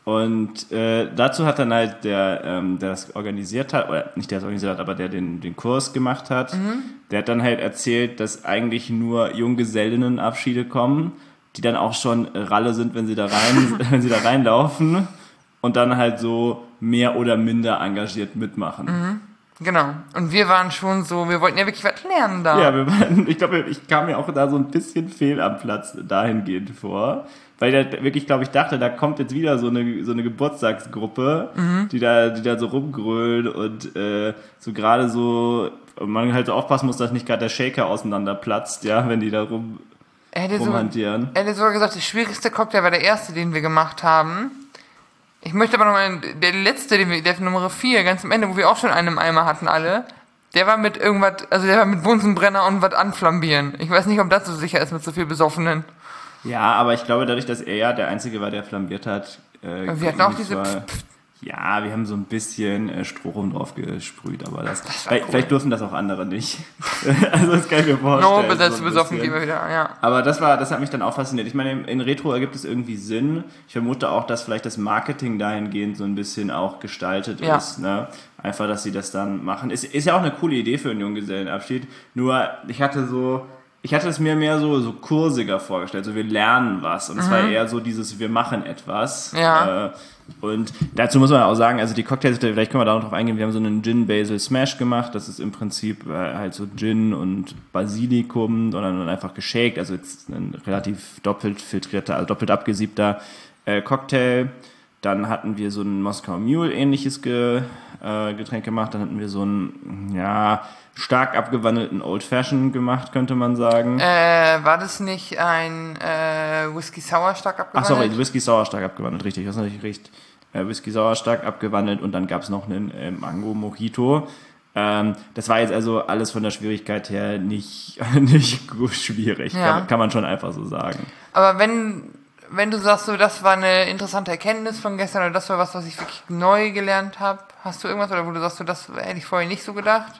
Und äh, dazu hat dann halt der, ähm, der das organisiert hat, oder nicht der das organisiert hat, aber der den, den Kurs gemacht hat, mhm. der hat dann halt erzählt, dass eigentlich nur Junggesellinnenabschiede kommen, die dann auch schon Ralle sind, wenn sie da rein, wenn sie da reinlaufen und dann halt so mehr oder minder engagiert mitmachen. Mhm. Genau. Und wir waren schon so, wir wollten ja wirklich was lernen da. Ja, wir waren, ich glaube, ich kam mir auch da so ein bisschen fehl am Platz dahingehend vor. Weil ich da wirklich, glaube ich, dachte, da kommt jetzt wieder so eine, so eine Geburtstagsgruppe, mhm. die da, die da so rumgrölt und äh, so gerade so, man halt so aufpassen muss, dass nicht gerade der Shaker auseinanderplatzt, ja, wenn die da rum, er hätte rumhantieren. So, er hätte sogar gesagt, der schwierigste Cocktail war der erste, den wir gemacht haben. Ich möchte aber nochmal, der letzte, den wir, der Nummer vier, ganz am Ende, wo wir auch schon einen im Eimer hatten alle, der war mit irgendwas, also der war mit Bunsenbrenner und was anflambieren. Ich weiß nicht, ob das so sicher ist mit so viel Besoffenen. Ja, aber ich glaube, dadurch, dass er ja der Einzige war, der flambiert hat. Äh, wir hatten auch diese... War, ja, wir haben so ein bisschen äh, Strohrum drauf gesprüht, aber das... das vielleicht, cool. vielleicht durften das auch andere nicht. Also das kann ich mir vorstellen. No, besetzt so besoffen gehen wir wieder, ja. Aber das war, das hat mich dann auch fasziniert. Ich meine, in Retro ergibt es irgendwie Sinn. Ich vermute auch, dass vielleicht das Marketing dahingehend so ein bisschen auch gestaltet ja. ist. Ne? Einfach, dass sie das dann machen. Ist, ist ja auch eine coole Idee für einen Junggesellenabschied. Nur, ich hatte so... Ich hatte es mir mehr so, so kursiger vorgestellt, so wir lernen was und es mhm. war eher so dieses, wir machen etwas. Ja. Äh, und dazu muss man auch sagen, also die Cocktails, vielleicht können wir da noch drauf eingehen, wir haben so einen Gin Basil Smash gemacht, das ist im Prinzip äh, halt so Gin und Basilikum und dann einfach geshakt, also jetzt ein relativ doppelt filtrierter, also doppelt abgesiebter äh, Cocktail. Dann hatten wir so ein Moskau Mule ähnliches Ge, äh, Getränk gemacht, dann hatten wir so einen, ja, stark abgewandelten Old Fashioned gemacht, könnte man sagen. Äh, war das nicht ein äh, Whisky Sour stark abgewandelt? Ach sorry, Whisky Sour stark abgewandelt, richtig, das ist natürlich richtig. Äh, Whisky Sour stark abgewandelt und dann gab es noch einen äh, Mango Mojito. Ähm, das war jetzt also alles von der Schwierigkeit her nicht, nicht gut schwierig, ja. kann, kann man schon einfach so sagen. Aber wenn, wenn du sagst, so, das war eine interessante Erkenntnis von gestern oder das war was, was ich wirklich neu gelernt habe, hast du irgendwas oder wo du sagst, so, das hätte ich vorher nicht so gedacht?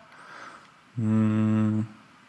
Hm.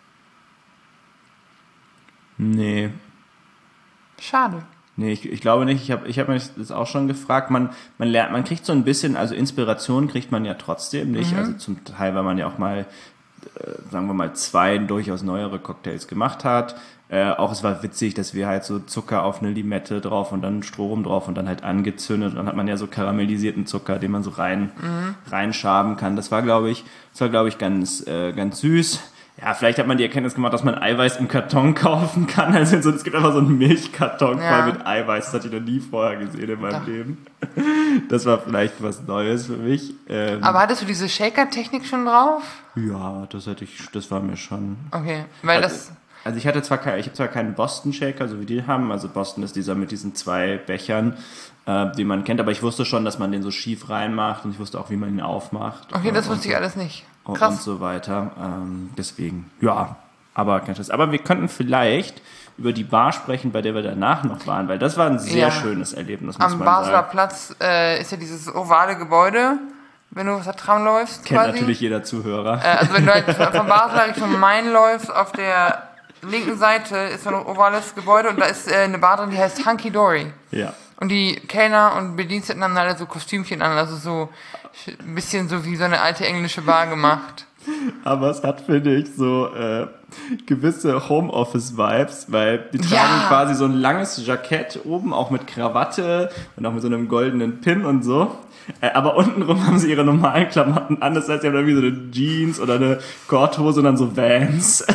Nee. Schade. Nee, ich, ich glaube nicht. Ich habe ich hab mich das auch schon gefragt. Man, man lernt, man kriegt so ein bisschen, also Inspiration kriegt man ja trotzdem nicht. Mhm. Also zum Teil, weil man ja auch mal, äh, sagen wir mal, zwei durchaus neuere Cocktails gemacht hat. Äh, auch es war witzig, dass wir halt so Zucker auf eine Limette drauf und dann Strohrum drauf und dann halt angezündet. Und dann hat man ja so karamellisierten Zucker, den man so rein mhm. reinschaben kann. Das war, glaube ich, das war, glaube ich, ganz, äh, ganz süß. Ja, vielleicht hat man die Erkenntnis gemacht, dass man Eiweiß im Karton kaufen kann. Also so, es gibt einfach so einen Milchkarton ja. voll mit Eiweiß. Das hatte ich noch nie vorher gesehen in meinem Doch. Leben. Das war vielleicht was Neues für mich. Ähm, Aber hattest du diese Shaker-Technik schon drauf? Ja, das hatte ich, das war mir schon. Okay, weil also, das... Also ich hatte zwar kein, ich habe zwar keinen Boston Shaker, so wie die haben. Also Boston ist dieser mit diesen zwei Bechern, äh, die man kennt. Aber ich wusste schon, dass man den so schief reinmacht und ich wusste auch, wie man ihn aufmacht. Okay, das äh, wusste so, ich alles nicht. und, Krass. und so weiter. Ähm, deswegen, ja, aber kein Stress. Aber wir könnten vielleicht über die Bar sprechen, bei der wir danach noch waren, weil das war ein sehr Ja. schönes Erlebnis, muss Am man Basler sagen. Platz äh, ist ja dieses ovale Gebäude, wenn du aus der Tram läufst. Kennt quasi. natürlich jeder Zuhörer. Äh, also wenn du halt von Basel Richtung Main läufst, auf der linken Seite ist so ein ovales Gebäude und da ist äh, eine Bar drin, die heißt Hunky Dory. Ja. Und die Kellner und Bediensteten haben alle so Kostümchen an, also so ein bisschen so wie so eine alte englische Bar gemacht. Aber es hat, finde ich, so äh, gewisse Homeoffice-Vibes, weil die tragen Ja. quasi so ein langes Jackett oben, auch mit Krawatte und auch mit so einem goldenen Pin und so. Äh, aber untenrum haben sie ihre normalen Klamotten an, das heißt, sie haben irgendwie so eine Jeans oder eine Korthose und dann so Vans.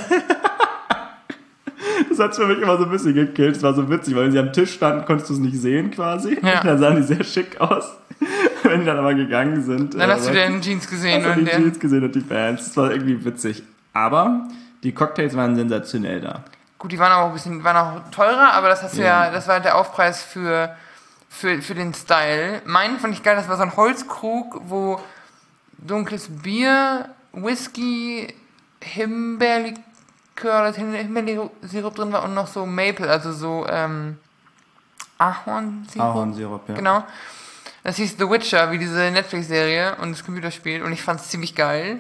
Das hat für mich immer so ein bisschen gekillt. Es war so witzig, weil wenn sie am Tisch standen, konntest du es nicht sehen quasi. Ja. Und dann sahen die sehr schick aus. Wenn die dann aber gegangen sind. Dann hast äh, du den Jeans gesehen hast du und die der. Jeans gesehen und die Fans. Das war irgendwie witzig. Aber die Cocktails waren sensationell da. Gut, die waren auch ein bisschen, waren auch teurer, aber das hast du Ja. ja, das war der Aufpreis für, für, für den Style. Meinen fand ich geil, das war so ein Holzkrug, wo dunkles Bier, Whisky, Himbeerlikör, oder Himbeersirup drin war und noch so Maple, also so ähm, Ahornsirup. Ahornsirup, ja. Genau. Das hieß The Witcher, wie diese Netflix-Serie und das Computerspiel und ich fand's ziemlich geil.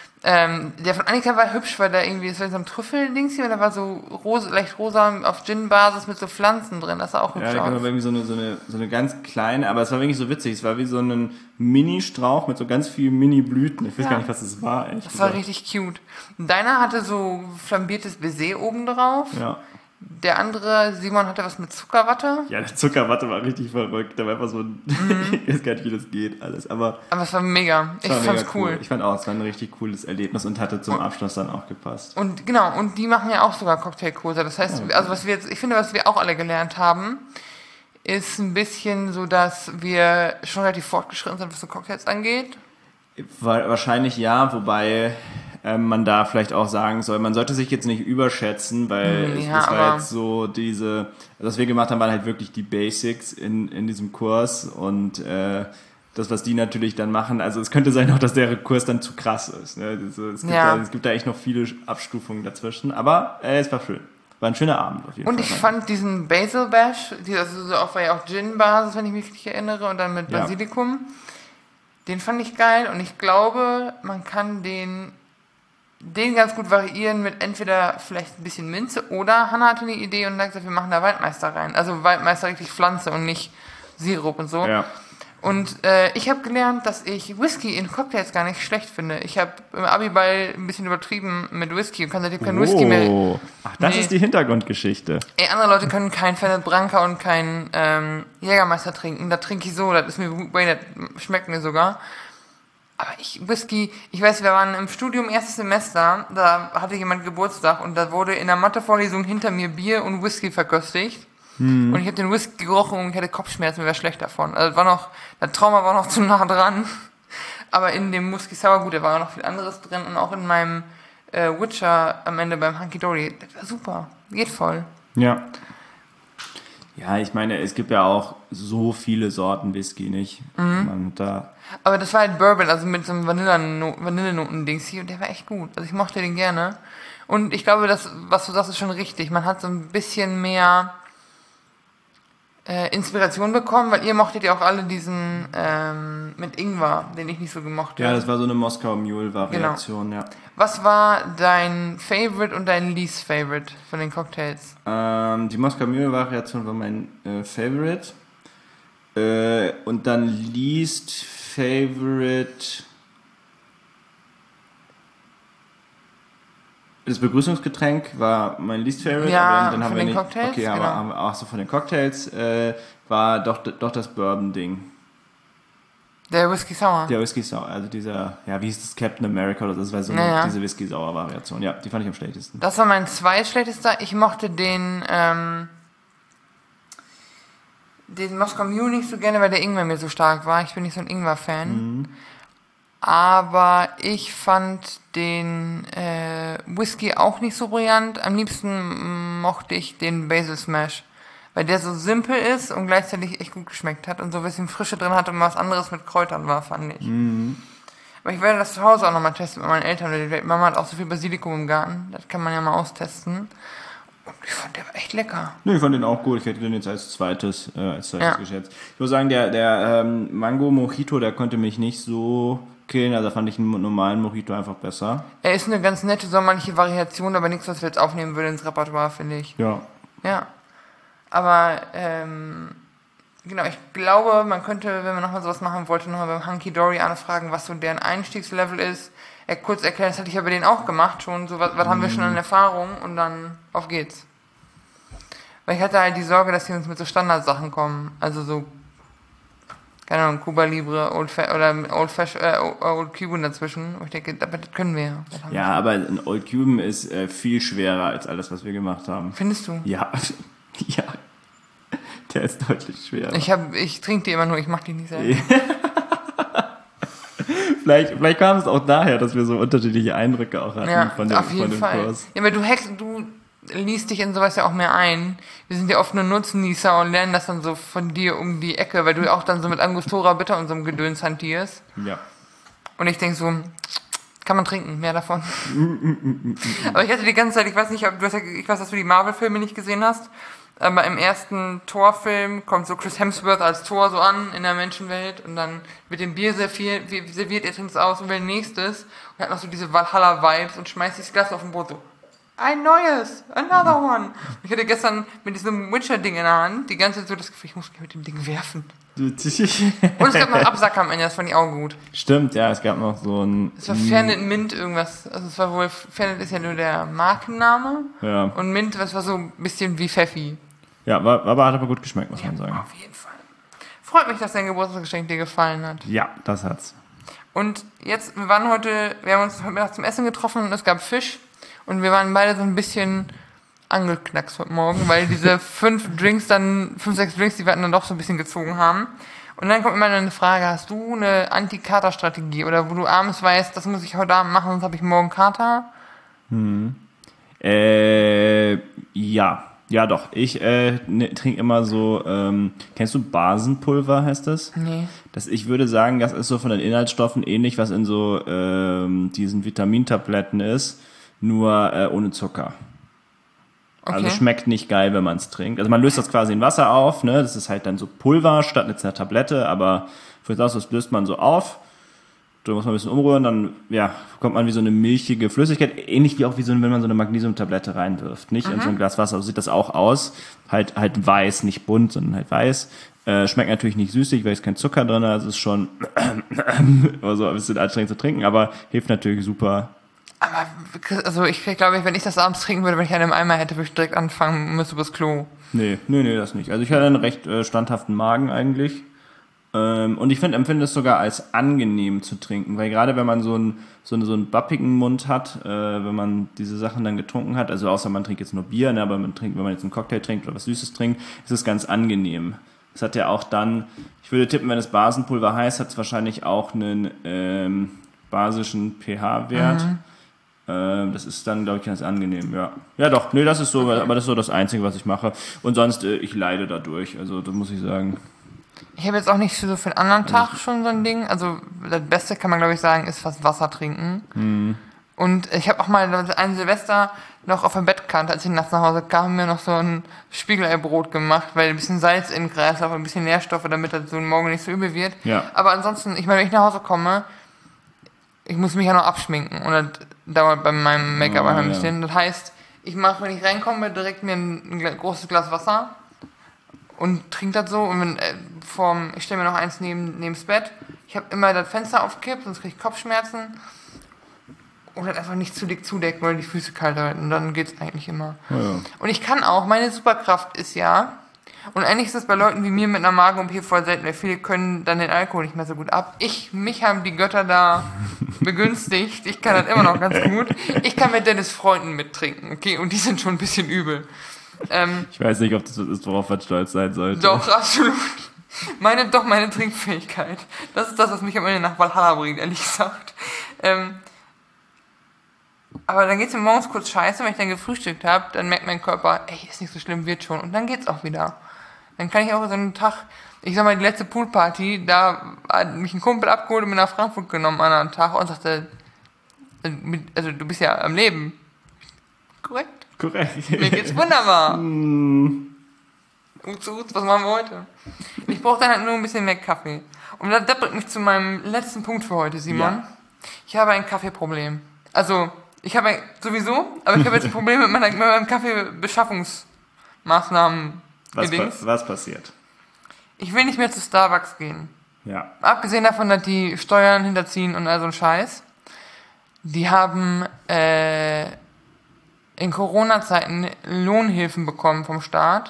Ähm, der von Annika war hübsch, weil da irgendwie, das war so ein Trüffel-Dings hier, und da war so rosa, leicht rosa auf Gin-Basis mit so Pflanzen drin, das sah auch hübsch Ja, da aus. war irgendwie so eine, so, eine, so eine ganz kleine, aber es war wirklich so witzig. Es war wie so ein Mini-Strauch mit so ganz vielen Mini-Blüten. Ich weiß Ja. gar nicht, was das war, ehrlich Das war gesagt. richtig cute. Deiner hatte so flambiertes Baiser oben drauf. Ja. Der andere, Simon, hatte was mit Zuckerwatte. Ja, der Zuckerwatte war richtig verrückt. Da war einfach so ein, ich weiß gar nicht, wie das geht alles, aber Aber es war mega. Ich war fand's mega cool. Ich fand auch, es war ein richtig cooles Erlebnis und hatte zum Abschluss dann auch gepasst. Und genau, und die machen ja auch sogar Cocktailkurse. Das heißt, also was wir jetzt, ich finde, was wir auch alle gelernt haben, ist ein bisschen so, dass wir schon relativ fortgeschritten sind, was so Cocktails angeht. Wa- Wahrscheinlich ja, wobei ähm, man da vielleicht auch sagen soll, man sollte sich jetzt nicht überschätzen, weil Mm, es, ja, das war aber- jetzt so diese, was wir gemacht haben, waren halt wirklich die Basics in, in diesem Kurs und äh, das, was die natürlich dann machen, also es könnte sein auch, dass der Kurs dann zu krass ist. Ne? Also, es, gibt Ja. da, es gibt da echt noch viele Abstufungen dazwischen, aber äh, es war schön. War ein schöner Abend auf jeden Und Fall. ich fand diesen Basil Bash, die, also so auch, war ja auch Gin-Basis, wenn ich mich richtig erinnere, und dann mit Ja. Basilikum, den fand ich geil und ich glaube, man kann den, den ganz gut variieren mit entweder vielleicht ein bisschen Minze oder Hannah hatte eine Idee und hat gesagt, wir machen da Waldmeister rein. Also Waldmeister richtig Pflanze und nicht Sirup und so. Ja. Und äh, ich habe gelernt, dass ich Whisky in Cocktails gar nicht schlecht finde. Ich habe im Abiball ein bisschen übertrieben mit Whisky und kann seitdem kein Whisky mehr. Oh. Ach, das Nee. ist die Hintergrundgeschichte. Ey, andere Leute können kein Fernet Branca und kein ähm, Jägermeister trinken. Da trinke ich so, das ist mir, wait, das schmeckt mir sogar. Aber ich, Whisky, ich weiß, wir waren im Studium erstes Semester, da hatte jemand Geburtstag und da wurde in der Mathevorlesung hinter mir Bier und Whisky verköstigt. Und ich habe den Whisky gerochen und ich hatte Kopfschmerzen, mir war schlecht davon. Also war noch, der Trauma war noch zu nah dran. Aber in dem Whisky Sour, gut, da war noch viel anderes drin und auch in meinem äh, Witcher am Ende beim Hunky Dory, das war super, geht voll. Ja. Ja, ich meine, es gibt ja auch so viele Sorten Whisky, nicht? Mhm. Man da, Aber das war halt Bourbon, also mit so einem Vanillano- Vanillenoten-Dings hier und der war echt gut. Also ich mochte den gerne. Und ich glaube, das, was du sagst, ist schon richtig. Man hat so ein bisschen mehr äh, Inspiration bekommen, weil ihr mochtet ja auch alle diesen ähm, mit Ingwer, den ich nicht so gemocht ja, habe. das war so eine Moskau Mule-Variation, ja. Was war dein Favorite und dein Least Favorite von den Cocktails? Ähm, die Moskau Mule-Variation war mein äh, Favorite. Äh, und dann Least Favorite. Das Begrüßungsgetränk war mein Least Favorite. Ja, aber dann, dann haben von wir den nicht, Cocktails, Okay, aber genau. haben wir auch so von den Cocktails äh, war doch, doch das Bourbon-Ding. Der Whisky Sour. Der Whisky Sour, also dieser, ja, wie hieß das, Captain America oder so, das war so eine, Naja. diese Whisky Sour Variation. Ja, die fand ich am schlechtesten. Das war mein zweitschlechtester. Ich mochte den, ähm, den Moskau Mule nicht so gerne, weil der Ingwer mir so stark war. Ich bin nicht so ein Ingwer-Fan. Aber ich fand den äh, Whisky auch nicht so brillant. Am liebsten mochte ich den Basil Smash, weil der so simpel ist und gleichzeitig echt gut geschmeckt hat und so ein bisschen Frische drin hatte und was anderes mit Kräutern war, fand ich. Mhm. Aber ich werde das zu Hause auch nochmal testen mit meinen Eltern. Weil die Mama hat auch so viel Basilikum im Garten. Das kann man ja mal austesten. Und ich fand, der war echt lecker. Nee, ich fand den auch gut. Ich hätte den jetzt als zweites, äh, als zweites Ja. geschätzt. Ich muss sagen, der, der ähm, Mango Mojito, der konnte mich nicht so killen. Also fand ich einen normalen Mojito einfach besser. Er ist eine ganz nette sommerliche Variation, aber nichts, was wir jetzt aufnehmen würden ins Repertoire, finde ich. Ja. Ja. Aber, ähm, genau, ich glaube, man könnte, wenn man nochmal sowas machen wollte, nochmal beim Hunky Dory anfragen, was so deren Einstiegslevel ist. Er kurz erklären, das hatte ich ja bei denen auch gemacht schon. So, was, was haben wir schon an Erfahrung? Und dann auf geht's. Weil ich hatte halt die Sorge, dass sie uns mit so Standardsachen kommen. Also so, keine Ahnung, Cuba Libre, Old Fa- oder Old, Fash- äh, Old Cuban dazwischen. Und ich denke, das können wir ja. Das haben wir Ja, aber ein Old Cuban ist äh, viel schwerer als alles, was wir gemacht haben. schon. Findest du? Ja, ja. Der ist deutlich schwerer. Ich, hab, ich trinke die immer nur, ich mach die nicht selber. vielleicht, vielleicht kam es auch daher, dass wir so unterschiedliche Eindrücke auch hatten Ja, von dem, auf jeden von dem Fall. Kurs. Ja, aber du hackst, du liest dich in sowas ja auch mehr ein. Wir sind ja oft nur Nutznießer und lernen das dann so von dir um die Ecke, weil du auch dann so mit Angostura Bitter und so einem Gedöns hantierst. Ja. Und ich denke so, kann man trinken, mehr davon. Aber ich hatte die ganze Zeit, ich weiß nicht, ob du hast ja, ich weiß, dass du die Marvel-Filme nicht gesehen hast, aber im ersten Thor-Film kommt so Chris Hemsworth als Thor so an in der Menschenwelt und dann wird dem Bier serviert, serviert er trinkt es aus und will nächstes und hat noch so diese Valhalla-Vibes und schmeißt das Glas auf den Boden so. Ein neues, another one. Ich hatte gestern mit diesem Witcher-Ding in der Hand die ganze Zeit so das Gefühl, ich muss mich mit dem Ding werfen. Und es gab noch Absacker am Ende, das fand ich auch gut. Stimmt, ja, es gab noch so ein... Es war Fernet Mint irgendwas. Also es war wohl, Fernet ist ja nur der Markenname. Ja, Und Mint, das war so ein bisschen wie Pfeffi. ja war, aber hat aber gut geschmeckt, muss man sagen. Auf jeden Fall. Freut mich, dass dein Geburtstagsgeschenk dir gefallen hat. Ja, das hat's. Und jetzt, wir waren heute, wir haben uns heute Mittag zum Essen getroffen und es gab Fisch. Und wir waren beide so ein bisschen angeknackst heute Morgen, weil diese fünf Drinks dann, fünf, sechs Drinks, die wir hatten, dann doch so ein bisschen gezogen haben. Und dann kommt immer eine Frage, hast du eine Anti-Kater-Strategie oder wo du abends weißt, das muss ich heute Abend machen, sonst habe ich morgen Kater? Hm. Äh, ja. Ja, doch. Ich äh, ne, trinke immer so, ähm, kennst du Basenpulver, heißt das? Nee. Das, ich würde sagen, das ist so von den Inhaltsstoffen ähnlich, was in so ähm, diesen Vitamintabletten ist, nur äh, ohne Zucker. Okay. Also schmeckt nicht geil, wenn man es trinkt. Also man löst das quasi in Wasser auf, ne? Das ist halt dann so Pulver statt jetzt einer Tablette, aber für das, das löst man so auf. Da muss man ein bisschen umrühren, dann ja, kommt man wie so eine milchige Flüssigkeit, ähnlich wie auch wie so, wenn man so eine Magnesiumtablette reinwirft, nicht? Mhm. In so ein Glas Wasser, so sieht das auch aus. Halt halt weiß, nicht bunt, sondern halt weiß. Äh, schmeckt natürlich nicht süßig, weil es kein Zucker drin ist. Es ist schon also ein bisschen anstrengend zu trinken, aber hilft natürlich super. Aber, also ich glaube, wenn ich das abends trinken würde, wenn ich einen im Eimer hätte, würde ich direkt anfangen, müsste übers Klo. Nee, nee, nee, das nicht. Also ich hatte einen recht äh, standhaften Magen eigentlich. Ähm, und ich find, empfinde es sogar als angenehm zu trinken, weil gerade wenn man so einen, so einen, so einen bappigen Mund hat, äh, wenn man diese Sachen dann getrunken hat, also außer man trinkt jetzt nur Bier, ne, aber man trinkt, wenn man jetzt einen Cocktail trinkt oder was Süßes trinkt, ist es ganz angenehm. Es hat ja auch dann, ich würde tippen, wenn es Basenpulver heißt, hat es wahrscheinlich auch einen ähm, basischen pH-Wert. Mhm. Das ist dann, glaube ich, ganz angenehm, ja. Ja, doch, nee, das ist so, okay. Aber das ist so das Einzige, was ich mache. Und sonst, äh, ich leide dadurch, also das muss ich sagen. Ich habe jetzt auch nicht so für den anderen Tag also, schon so ein Ding. Also das Beste kann man, glaube ich, sagen, ist fast Wasser trinken. Mhm. Und ich habe auch mal ein Silvester noch auf der Bettkante, als ich nachts nach Hause kam, mir noch so ein Spiegeleibrot gemacht, weil ein bisschen Salz in den Kreislauf, ein bisschen Nährstoffe, damit das so morgen nicht so übel wird. Ja. Aber ansonsten, ich meine, wenn ich nach Hause komme, ich muss mich ja noch abschminken und das dauert bei meinem Make-up oh, ein bisschen. Ja. Das heißt, ich mache, wenn ich reinkomme, direkt mir ein, ein großes Glas Wasser und trinke das so. Und wenn, äh, vorm, ich stelle mir noch eins neben, neben das Bett. Ich habe immer das Fenster aufgekippt, sonst kriege ich Kopfschmerzen. Oder einfach nicht zu dick zudecken, weil die Füße kalt halten. Und dann geht's eigentlich immer. Oh, ja. Und ich kann auch, meine Superkraft ist ja, und eigentlich ist es bei Leuten wie mir mit einer Magen-O P voll selten, weil viele können dann den Alkohol nicht mehr so gut ab. Ich, mich haben die Götter da begünstigt. Ich kann das immer noch ganz gut. Ich kann mit Dennis Freunden mittrinken, okay? Und die sind schon ein bisschen übel. Ähm, ich weiß nicht, ob das ist, worauf man stolz sein sollte. Doch, absolut. Meine, doch, meine Trinkfähigkeit. Das ist das, was mich am Ende nach Valhalla bringt, ehrlich gesagt. Ähm, aber dann geht's mir morgens kurz scheiße, wenn ich dann gefrühstückt habe, dann merkt mein Körper, ey, ist nicht so schlimm, wird schon. Und dann geht's auch wieder. Dann kann ich auch so einen Tag, ich sag mal, die letzte Poolparty, da hat mich ein Kumpel abgeholt und mir nach Frankfurt genommen an einem Tag und sagte, also du bist ja am Leben. Korrekt? Korrekt. Mir geht's wunderbar. Uts, uts, was machen wir heute? Ich brauche dann halt nur ein bisschen mehr Kaffee. Und das, das bringt mich zu meinem letzten Punkt für heute, Simon. Ja. Ich habe ein Kaffeeproblem. Also, ich habe ein, sowieso, aber ich habe jetzt ein Problem mit, meiner, mit meinem Kaffeebeschaffungsmaßnahmen. Was, pa- was passiert? Ich will nicht mehr zu Starbucks gehen. Ja. Abgesehen davon, dass die Steuern hinterziehen und all so ein Scheiß. Die haben äh, in Corona-Zeiten Lohnhilfen bekommen vom Staat.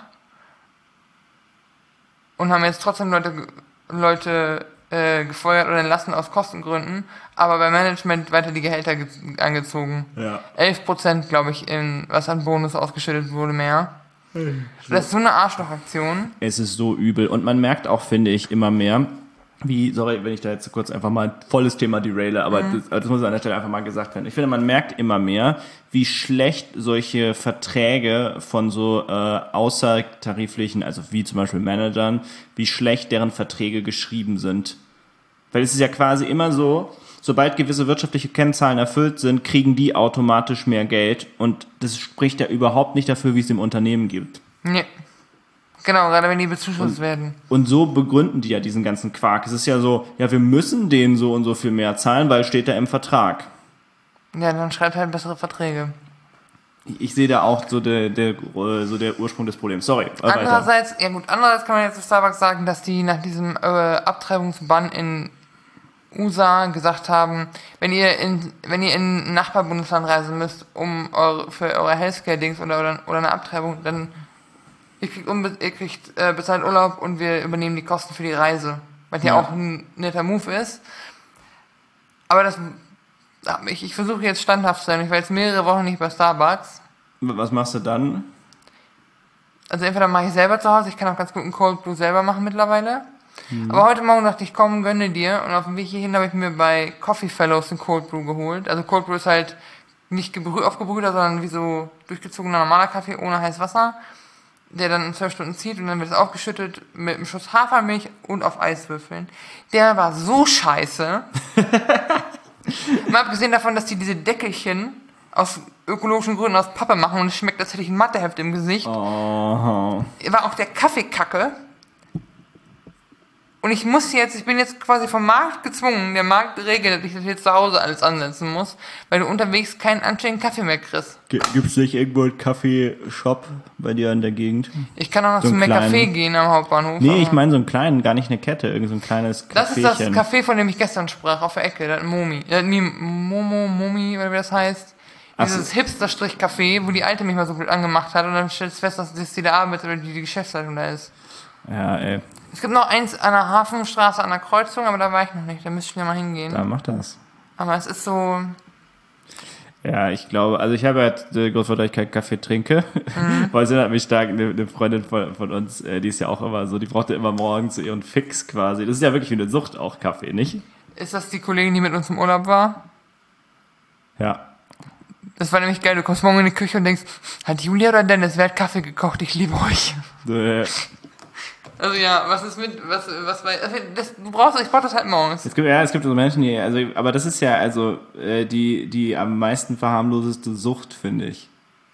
Und haben jetzt trotzdem Leute, Leute äh, gefeuert oder entlassen aus Kostengründen, aber beim Management weiter die Gehälter ge- angezogen. Ja. elf Prozent, glaube ich, in, was an Bonus ausgeschüttet wurde, mehr. Das ist so eine Arschlochaktion. Es ist so übel. Und man merkt auch, finde ich, immer mehr, wie, sorry, wenn ich da jetzt kurz einfach mal ein volles Thema deraile, aber mhm. das, das muss an der Stelle einfach mal gesagt werden. Ich finde, man merkt immer mehr, wie schlecht solche Verträge von so äh, außertariflichen, also wie zum Beispiel Managern, wie schlecht deren Verträge geschrieben sind. Weil es ist ja quasi immer so, sobald gewisse wirtschaftliche Kennzahlen erfüllt sind, kriegen die automatisch mehr Geld und das spricht ja überhaupt nicht dafür, wie es dem Unternehmen gibt. Nee. Genau, gerade wenn die bezuschusst werden. Und so begründen die ja diesen ganzen Quark. Es ist ja so, ja, wir müssen denen so und so viel mehr zahlen, weil steht da im Vertrag. Ja, dann schreibt halt bessere Verträge. Ich, ich sehe da auch so der, der, so der Ursprung des Problems. Sorry. Andererseits, ja gut, andererseits kann man jetzt zu Starbucks sagen, dass die nach diesem äh, Abtreibungsbann in U S A gesagt haben, wenn ihr in wenn ihr in ein Nachbarbundesland reisen müsst, um eure, für eure Healthcare-Dings oder, oder oder eine Abtreibung, dann ihr kriegt, unbe- ihr kriegt äh, bezahlt Urlaub und wir übernehmen die Kosten für die Reise. Was ja, Ja. auch ein netter Move ist. Aber das ich, ich versuche jetzt standhaft zu sein. Ich war jetzt mehrere Wochen nicht bei Starbucks. Was machst du dann? Also entweder mache ich selber zu Hause, ich kann auch ganz gut einen Cold Brew selber machen mittlerweile. Mhm. Aber heute Morgen dachte ich, komm, gönne dir. Und auf dem Weg hierhin habe ich mir bei Coffee Fellows einen Cold Brew geholt. Also Cold Brew ist halt nicht gebrü- aufgebrühter, sondern wie so durchgezogener normaler Kaffee ohne heißes Wasser, der dann in zwölf Stunden zieht und dann wird es aufgeschüttet mit einem Schuss Hafermilch und auf Eiswürfeln. Der war so scheiße. Mal abgesehen davon, dass die diese Deckelchen aus ökologischen Gründen aus Pappe machen und es schmeckt, als hätte ich ein Matheheft im Gesicht. Oh. War auch der Kaffee kacke. Und ich muss jetzt, ich bin jetzt quasi vom Markt gezwungen, der Markt regelt, dass ich das jetzt zu Hause alles ansetzen muss, weil du unterwegs keinen anständigen Kaffee mehr kriegst. G- Gibt's nicht irgendwo einen Kaffeeshop bei dir in der Gegend? Ich kann auch noch So zum einen McCafé kleinen. gehen am Hauptbahnhof. Nee, aber ich meine so einen kleinen, gar nicht eine Kette, irgend so ein kleines das ist das Caféchen. Café, von dem ich gestern sprach, auf der Ecke, das Momi. Äh, nee, Momo, Momi, oder wie das heißt. Ach so. Dieses Hipster-Strich-Café, wo die Alte mich mal so gut angemacht hat und dann stellst du fest, dass das die da arbeitet oder die, die Geschäftsleitung da ist. Ja, ey, Es gibt noch eins an der Hafenstraße an der Kreuzung, aber da war ich noch nicht, da müsste ich mir mal hingehen. da mach das. Aber es ist so, Ja, ich glaube, also ich habe halt äh, groß Vorteil, dass ich keinen Kaffee trinke. Mhm. Weil es erinnert mich stark, eine, eine Freundin von, von uns, äh, die ist ja auch immer so, die brauchte immer morgens ihren Fix quasi. Das ist ja wirklich wie eine Sucht auch, Kaffee, nicht? ist das die Kollegin, die mit uns im Urlaub war? Ja. Das war nämlich geil, du kommst morgen in die Küche und denkst, hat Julia oder Dennis, wer hat Kaffee gekocht, ich liebe euch. Äh, Also ja, was ist mit, was, was bei, das, du brauchst, ich brauch das halt morgens. Es gibt, ja, es gibt so Menschen, die, also, aber das ist ja, also, äh, die, die am meisten verharmloseste Sucht, finde ich.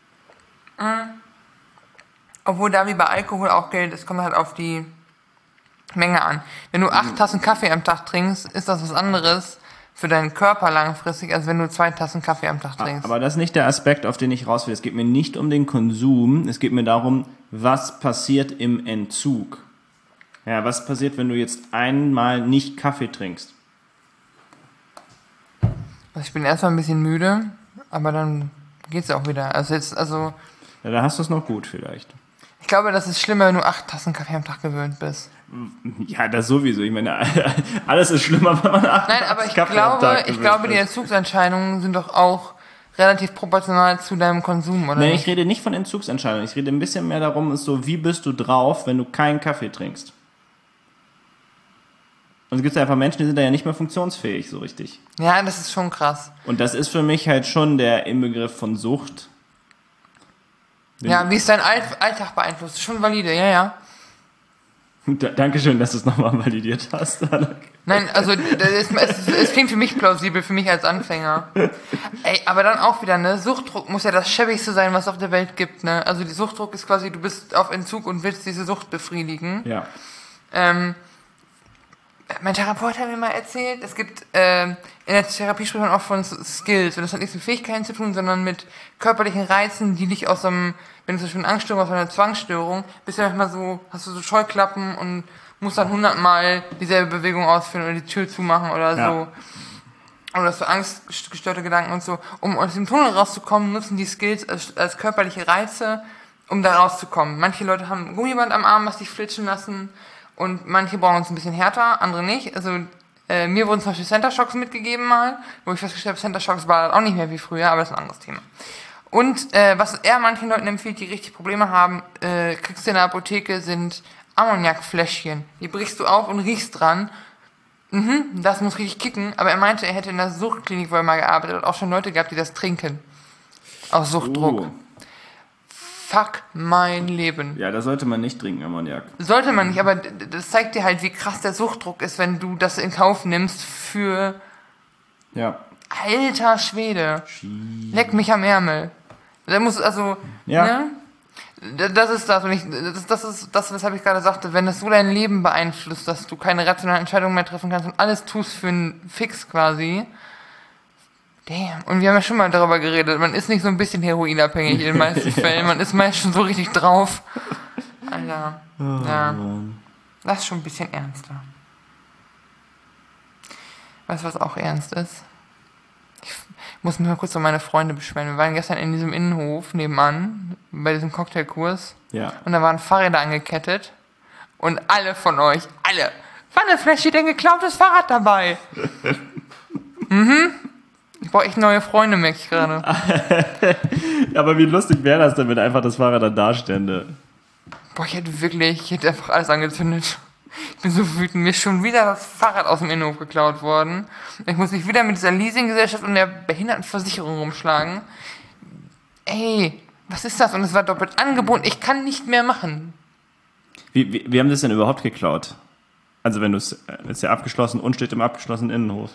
Obwohl da wie bei Alkohol auch gilt, es kommt halt auf die Menge an. Wenn du acht Tassen Kaffee am Tag trinkst, ist das was anderes für deinen Körper langfristig, als wenn du zwei Tassen Kaffee am Tag trinkst. Aber das ist nicht der Aspekt, auf den ich raus will. Es geht mir nicht um den Konsum, es geht mir darum, was passiert im Entzug. Ja, was passiert, wenn du jetzt einmal nicht Kaffee trinkst? Also ich bin erstmal ein bisschen müde, aber dann geht's auch wieder. Also jetzt, also Ja, da hast du es noch gut vielleicht. ich glaube, das ist schlimmer, wenn du acht Tassen Kaffee am Tag gewöhnt bist. Ja, das sowieso. Ich meine, alles ist schlimmer, wenn man acht Nein, aber ich Kaffee am glaube, Tag ich gewöhnt glaube, die ist. Entzugsentscheidungen sind doch auch relativ proportional zu deinem Konsum, oder Nee, nicht? ich rede nicht von Entzugsentscheidungen. Ich rede ein bisschen mehr darum, ist so, wie bist du drauf, wenn du keinen Kaffee trinkst? Und es gibt einfach Menschen, die sind da ja nicht mehr funktionsfähig, so richtig. Ja, das ist schon krass. Und das ist für mich halt schon der Inbegriff von Sucht. Ja, wie es dein All- Alltag beeinflusst. Schon valide, ja, ja. Da, Dankeschön, dass du es nochmal validiert hast. Nein, also das ist, es, es klingt für mich plausibel, für mich als Anfänger. Ey, aber dann auch wieder, ne? Suchtdruck muss ja das Schäbigste sein, was es auf der Welt gibt, ne? Also die Suchtdruck ist quasi, du bist auf Entzug und willst diese Sucht befriedigen. Ja. Ähm, mein Therapeut hat mir mal erzählt, es gibt, ähm, in der Therapie spricht man auch von Skills. Und das hat nichts mit Fähigkeiten zu tun, sondern mit körperlichen Reizen, die dich aus einem, wenn du zum Beispiel eine Angststörung hast oder eine Zwangsstörung, bist du manchmal so, hast du so Scheuklappen und musst dann hundertmal dieselbe Bewegung ausführen oder die Tür zumachen oder Ja. so. Oder hast du angstgestörte Gedanken und so. Um aus dem Tunnel rauszukommen, nutzen die Skills als, als körperliche Reize, um da rauszukommen. Manche Leute haben ein Gummiband am Arm, was sich flitschen lassen. Und manche brauchen uns ein bisschen härter, andere nicht. Also äh, mir wurden zum Beispiel Center Shocks mitgegeben mal, wo ich festgestellt habe, Center Shocks war auch nicht mehr wie früher, aber das ist ein anderes Thema. Und äh, was er manchen Leuten empfiehlt, die richtig Probleme haben, äh, kriegst du in der Apotheke, sind Ammoniakfläschchen. Die brichst du auf und riechst dran. Mhm, das muss richtig kicken. Aber er meinte, er hätte in der Suchtklinik, wo er mal gearbeitet hat, auch schon Leute gehabt, die das trinken. Aus Suchtdruck. Uh. Fuck mein Leben. Ja, das sollte man nicht trinken, Ammoniak. Sollte man nicht, aber d- das zeigt dir halt, wie krass der Suchtdruck ist, wenn du das in Kauf nimmst für Ja. alter Schwede. Leck mich am Ärmel. Der muss also, Ja. ne? D- Das ist das, und ich, das, das ist das, weshalb ich gerade sagte, wenn das so dein Leben beeinflusst, dass du keine rationalen Entscheidungen mehr treffen kannst und alles tust für einen Fix quasi. Damn. Und wir haben ja schon mal darüber geredet, man ist nicht so ein bisschen heroinabhängig in den meisten Ja. Fällen, man ist meist schon so richtig drauf. Alter. Oh, Ja. Mann. Das ist schon ein bisschen ernster. Weißt du, was auch ernst ist? Ich muss mich mal kurz um meine Freunde beschweren. Wir waren gestern in diesem Innenhof nebenan, bei diesem Cocktailkurs. Ja. Und da waren Fahrräder angekettet. Und alle von euch, alle, Wanne, vielleicht steht ein geklautes Fahrrad dabei. mhm. Ich brauche echt neue Freunde, merke ich gerade. Aber wie lustig wäre das denn, wenn einfach das Fahrrad dann da stände? Boah, ich hätte wirklich, ich hätte einfach alles angezündet. Ich bin so wütend. Mir ist schon wieder das Fahrrad aus dem Innenhof geklaut worden. Ich muss mich wieder mit dieser Leasinggesellschaft und der Behindertenversicherung rumschlagen. Ey, was ist das? Und es war doppelt angebunden. Ich kann nicht mehr machen. Wie, wie, wie haben das denn überhaupt geklaut? Also wenn du es, ist ja abgeschlossen und steht im abgeschlossenen Innenhof.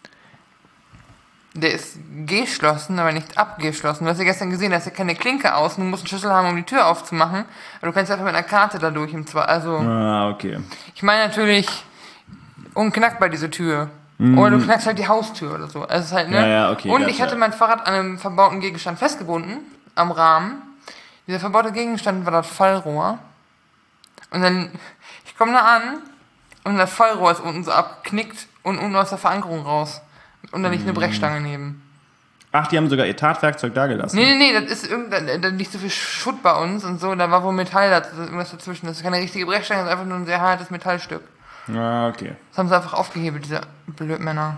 Der ist geschlossen, aber nicht abgeschlossen. Du hast ja gestern gesehen, da ist ja keine Klinke außen. Du musst einen Schlüssel haben, um die Tür aufzumachen. Aber du kannst einfach mit einer Karte da durch im Zwar. Also, Ah, okay. ich meine natürlich unknackbar diese Tür. Oder du knackst halt die Haustür oder so. Also es ist halt, ne? Ja, ja, okay, Und gotcha. ich hatte mein Fahrrad an einem verbauten Gegenstand festgebunden, am Rahmen. Dieser verbaute Gegenstand war das Fallrohr. Und dann, ich komme da an und das Fallrohr ist unten so abgeknickt und unten aus der Verankerung raus. Und da liegt eine Brechstange neben. Ach, die haben sogar ihr Tatwerkzeug da gelassen. Nee, nee, nee, das ist irgendein, da liegt so viel Schutt bei uns und so, da war wohl Metall da, irgendwas dazwischen. Das ist keine richtige Brechstange, das ist einfach nur ein sehr hartes Metallstück. Ah, okay. Das haben sie einfach aufgehebelt, diese Blödmänner.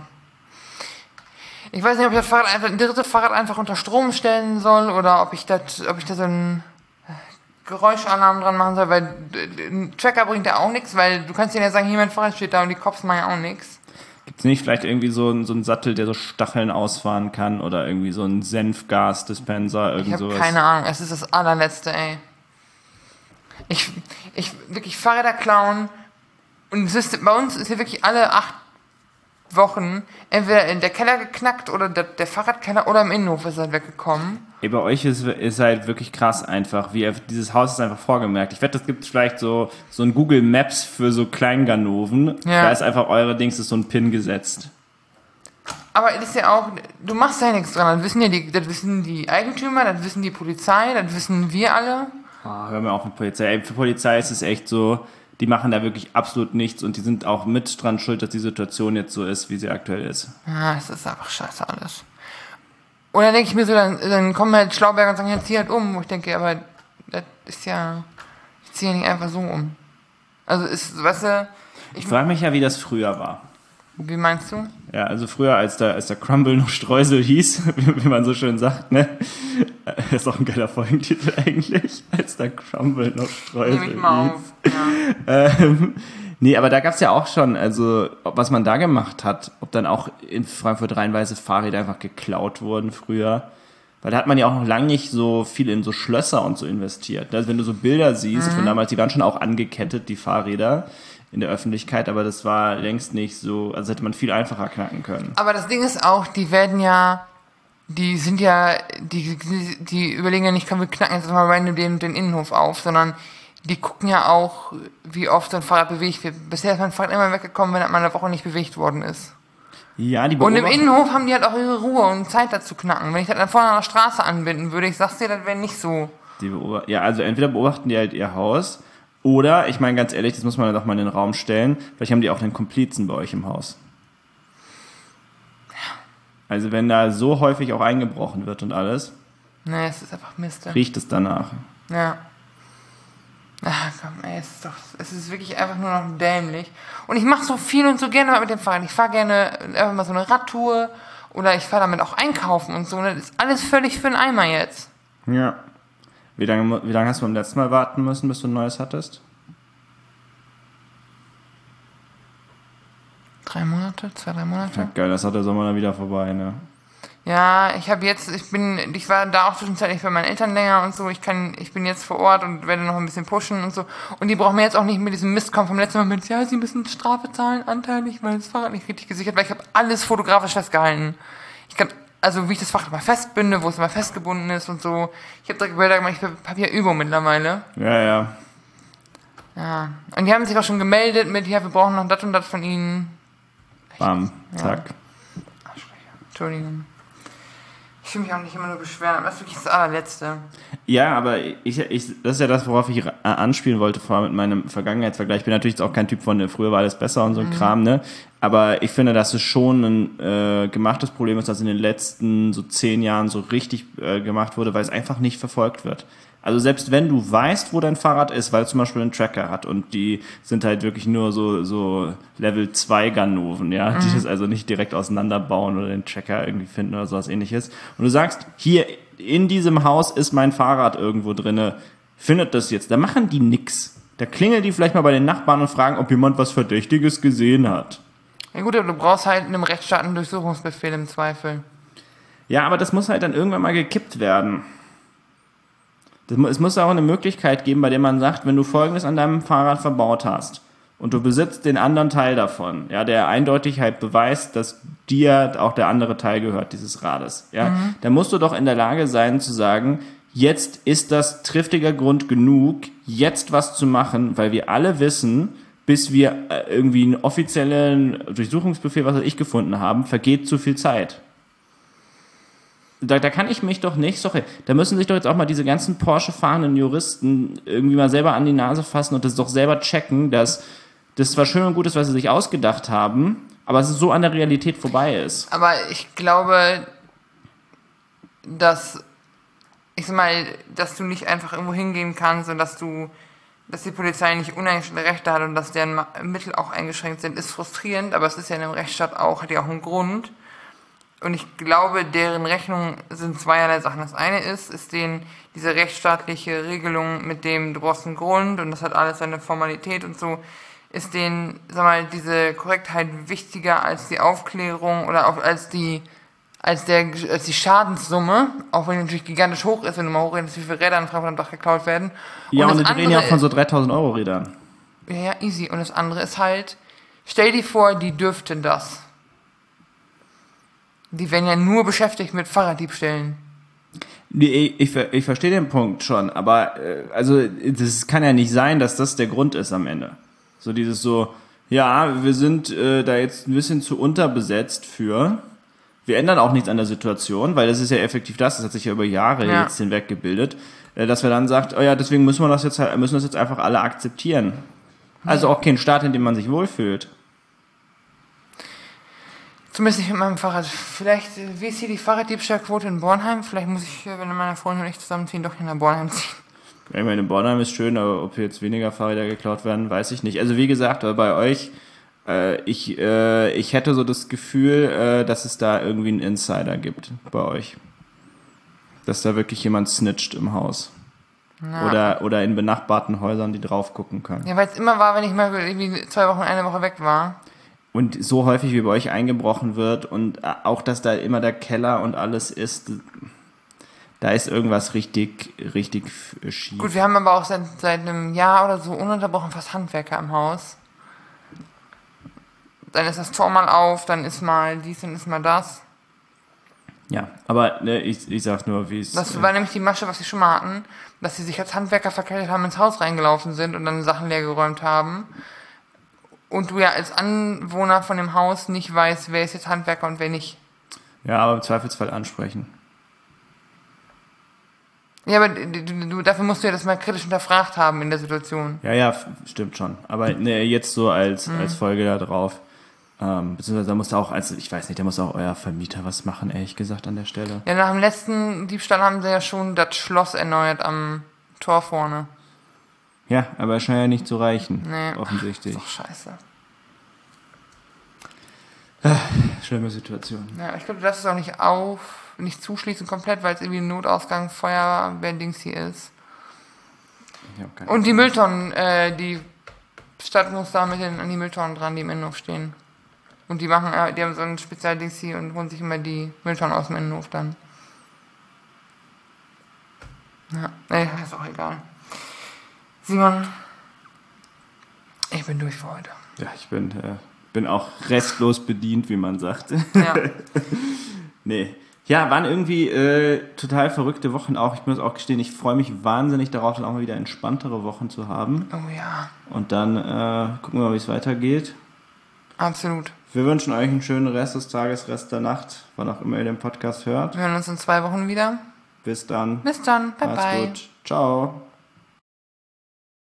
Ich weiß nicht, ob ich das Fahrrad einfach, ein drittes Fahrrad einfach unter Strom stellen soll oder ob ich das, ob ich da so einen Geräuschalarm dran machen soll, weil ein Tracker bringt ja auch nichts, weil du kannst denen ja sagen, hier mein Fahrrad steht da und die Cops machen ja auch nichts. Gibt's nicht vielleicht irgendwie so, einen- so einen Sattel, der so Stacheln ausfahren kann oder irgendwie so einen Senfgasdispenser, irgend Ich habe sowas? keine Ahnung, es ist das allerletzte, ey. Ich, ich, wirklich Fahrräder klauen und es ist, bei uns ist hier wirklich alle acht Wochen entweder in der Keller geknackt oder der, der Fahrradkeller oder im Innenhof ist halt weggekommen. Ey, bei euch ist, ist halt wirklich krass einfach, wie ihr, dieses Haus ist einfach vorgemerkt. Ich wette, es gibt vielleicht so, so ein Google Maps für so Kleinganoven. Ja. Da ist einfach eure Dings, ist so ein Pin gesetzt. Aber es ist ja auch, du machst ja nichts dran. Das wissen ja die, das wissen die Eigentümer, das wissen die Polizei, das wissen wir alle. Oh, hör mir auf mit Polizei. Ey, für Polizei ist es echt so, die machen da wirklich absolut nichts und die sind auch mit dran schuld, dass die Situation jetzt so ist, wie sie aktuell ist. Ja, es ist einfach scheiße alles. Und dann denke ich mir so, dann, dann kommen halt Schlauberger und sagen, ja, zieh halt um. Wo ich denke, aber das ist ja, ich ziehe ja nicht einfach so um. Also ist, weißt du, Ich frage mich ja, wie das früher war. wie meinst du? Ja, also früher, als der, als der Crumble noch Streusel hieß, wie, wie man so schön sagt, ne? Das ist auch ein geiler Folgentitel eigentlich. Als der Crumble noch Streusel Nehme ich mal hieß. auf. Ja. Ähm, Nee, aber da gab's ja auch schon, also was man da gemacht hat, ob dann auch in Frankfurt reihenweise Fahrräder einfach geklaut wurden früher. Weil da hat man ja auch noch lange nicht so viel in so Schlösser und so investiert. Also wenn du so Bilder siehst von damals, die waren schon auch angekettet, die Fahrräder in der Öffentlichkeit, aber das war längst nicht so, also hätte man viel einfacher knacken können. Aber das Ding ist auch, die werden ja, die sind ja, die, die, die überlegen ja nicht, komm, wir knacken jetzt mal random den, den Innenhof auf, sondern die gucken ja auch, wie oft so ein Fahrrad bewegt wird. Bisher ist mein Fahrrad immer weggekommen, wenn er mal eine Woche nicht bewegt worden ist. Ja, die Und im beobachten- Innenhof haben die halt auch ihre Ruhe und Zeit dazu knacken. Wenn ich das dann vorne an der Straße anbinden würde, ich sag's dir, das wäre nicht so. Die beobachten, ja, also entweder beobachten die halt ihr Haus oder, ich meine ganz ehrlich, das muss man doch mal in den Raum stellen, vielleicht haben die auch einen Komplizen bei euch im Haus. Also wenn da so häufig auch eingebrochen wird und alles, Nee, es ist einfach Mist. riecht es danach. Ja. Ach komm, ey, es ist doch, es ist wirklich einfach nur noch dämlich. Und ich mache so viel und so gerne mal mit dem Fahrrad. Ich fahre gerne einfach mal so eine Radtour oder ich fahre damit auch einkaufen und so. Und das ist alles völlig für den Eimer jetzt. Ja. Wie lange, mu- wie lange hast du beim letzten Mal warten müssen, bis du ein neues hattest? Drei Monate, zwei, drei Monate. Ja, geil, das hat der Sommer dann wieder vorbei, ne? Ja, ich habe jetzt, ich bin, ich war da auch zwischenzeitlich bei meinen Eltern länger und so. Ich kann, ich bin jetzt vor Ort und werde noch ein bisschen pushen und so. Und die brauchen mir jetzt auch nicht mit diesem Mist kommen vom letzten Mal mit, ja, sie müssen Strafe zahlen, anteilig, weil das Fahrrad nicht richtig gesichert war. Ich habe alles fotografisch festgehalten. Ich kann, also wie ich das Fahrrad mal festbinde, wo es mal festgebunden ist und so. Ich habe direkt Bilder gemacht, ich habe ja Übung mittlerweile. Ja, ja. Ja. Und die haben sich auch schon gemeldet mit, ja, wir brauchen noch das und das von ihnen. Bam, zack. Entschuldigung. Ich will mich auch nicht immer nur beschweren, aber das ist wirklich das allerletzte. Ja, aber ich, ich, das ist ja das, worauf ich anspielen wollte vorher mit meinem Vergangenheitsvergleich. Ich bin natürlich jetzt auch kein Typ von, ne, früher war alles besser und so ein mhm. Kram, ne? Aber ich finde, dass es schon ein äh, gemachtes Problem ist, das in den letzten so zehn Jahren so richtig äh, gemacht wurde, weil es einfach nicht verfolgt wird. Also selbst wenn du weißt, wo dein Fahrrad ist, weil es zum Beispiel einen Tracker hat und die sind halt wirklich nur so, so Level zwei Ganoven, ja, mhm. die das also nicht direkt auseinanderbauen oder den Tracker irgendwie finden oder sowas ähnliches. Und du sagst, hier in diesem Haus ist mein Fahrrad irgendwo drinne, findet das jetzt. Da machen die nix. Da klingeln die vielleicht mal bei den Nachbarn und fragen, ob jemand was Verdächtiges gesehen hat. Ja gut, aber du brauchst halt in einem Rechtsstaat einen Durchsuchungsbefehl im Zweifel. Ja, aber das muss halt dann irgendwann mal gekippt werden. Das, es muss auch eine Möglichkeit geben, bei der man sagt, wenn du Folgendes an deinem Fahrrad verbaut hast und du besitzt den anderen Teil davon, ja, der eindeutig halt beweist, dass dir auch der andere Teil gehört, dieses Rades, ja, mhm. dann musst du doch in der Lage sein zu sagen, jetzt ist das triftiger Grund genug, jetzt was zu machen, weil wir alle wissen, bis wir irgendwie einen offiziellen Durchsuchungsbefehl, was weiß ich, gefunden haben, vergeht zu viel Zeit. Da, da kann ich mich doch nicht, sorry, da müssen sich doch jetzt auch mal diese ganzen Porsche-fahrenden Juristen irgendwie mal selber an die Nase fassen und das doch selber checken, dass das zwar schön und gut ist, was sie sich ausgedacht haben, aber es so an der Realität vorbei ist. Aber ich glaube, dass, ich sag mal, dass du nicht einfach irgendwo hingehen kannst und dass du, dass die Polizei nicht uneingeschränkte Rechte hat und dass deren Mittel auch eingeschränkt sind, ist frustrierend, aber es ist ja in einem Rechtsstaat auch, hat ja auch einen Grund. Und ich glaube, deren Rechnung sind zweierlei Sachen. Das eine ist, ist denen diese rechtsstaatliche Regelung mit dem, du brauchst einen Grund und das hat alles seine Formalität und so, ist denen, sag mal, diese Korrektheit wichtiger als die Aufklärung oder auch als die, als der, als die Schadenssumme, auch wenn die natürlich gigantisch hoch ist, wenn du mal hochrechnest, wie viele Räder in Frankfurt am Dach geklaut werden. Ja, und, und wir reden ja auch von so dreitausend Euro Rädern. Ja, ja, easy. Und das andere ist halt, stell dir vor, die dürften das. Die werden ja nur beschäftigt mit Fahrraddiebstählen. Nee, ich, ich, ich verstehe den Punkt schon, aber äh, also das kann ja nicht sein, dass das der Grund ist am Ende. So dieses so, ja, wir sind äh, da jetzt ein bisschen zu unterbesetzt für. Wir ändern auch nichts an der Situation, weil das ist ja effektiv das, das hat sich ja über Jahre ja. jetzt hinweg gebildet, äh, dass wir dann sagt, oh ja, deswegen müssen wir das jetzt halt, müssen das jetzt einfach alle akzeptieren. Also auch kein Staat, in dem man sich wohlfühlt. Zumindest nicht mit meinem Fahrrad. Vielleicht, wie ist hier die Fahrraddiebstahlquote in Bornheim? Vielleicht muss ich, wenn meine Freundin und ich zusammenziehen, doch hier nach Bornheim ziehen. Ja, ich meine, Bornheim ist schön, aber ob jetzt weniger Fahrräder geklaut werden, weiß ich nicht. Also wie gesagt, bei euch, äh, ich, äh, ich hätte so das Gefühl, äh, dass es da irgendwie einen Insider gibt bei euch. Dass da wirklich jemand snitcht im Haus. Ja. Oder, oder in benachbarten Häusern, die drauf gucken können. Ja, weil es immer war, wenn ich mal irgendwie zwei Wochen, eine Woche weg war. Und so häufig wie bei euch eingebrochen wird und auch, dass da immer der Keller und alles ist, da ist irgendwas richtig, richtig schief. Gut, wir haben aber auch seit, seit einem Jahr oder so ununterbrochen fast Handwerker im Haus. Dann ist das Tor mal auf, dann ist mal dies, dann ist mal das. Ja, aber ne, ich, ich sag nur, wie es... Das war nämlich die Masche, was sie schon mal hatten, dass sie sich als Handwerker verkleidet haben, ins Haus reingelaufen sind und dann Sachen leergeräumt haben. Und du ja als Anwohner von dem Haus nicht weißt, wer ist jetzt Handwerker und wer nicht. Ja, aber im Zweifelsfall ansprechen. Ja, aber du, du, dafür musst du ja das mal kritisch hinterfragt haben in der Situation. Ja, ja, f- stimmt schon. Aber ne, jetzt so als, mhm. als Folge da drauf. Ähm, beziehungsweise da muss auch, also ich weiß nicht, da muss auch euer Vermieter was machen, ehrlich gesagt, an der Stelle. Ja, nach dem letzten Diebstahl haben sie ja schon das Schloss erneuert am Tor vorne. Ja, aber es scheint ja nicht zu reichen, Nee. offensichtlich. Ach, ist doch scheiße. Schlimme Situation. Ja, ich glaube, du darfst es auch nicht auf, nicht zuschließen komplett, weil es irgendwie ein Notausgang, Feuerwehr-Dings hier ist. Ich hab keine Und die Mülltonnen, äh, die Stadt muss da mit den, an die Mülltonnen dran, die im Innenhof stehen. Und die machen, äh, die haben so ein Spezialdings hier und holen sich immer die Mülltonnen aus dem Innenhof dann. Ja, nee, ist auch egal. Simon, ich bin durch für heute. Ja, ich bin, äh, bin auch restlos bedient, wie man sagt. Ja. Nee. Ja, waren irgendwie äh, total verrückte Wochen auch. Ich muss auch gestehen, ich freue mich wahnsinnig darauf, dann auch mal wieder entspanntere Wochen zu haben. Oh ja. Und dann äh, gucken wir mal, wie es weitergeht. Absolut. Wir wünschen euch einen schönen Rest des Tages, Rest der Nacht, wann auch immer ihr den Podcast hört. Wir hören uns in zwei Wochen wieder. Bis dann. Bis dann. Bye, Macht's bye. gut. Ciao.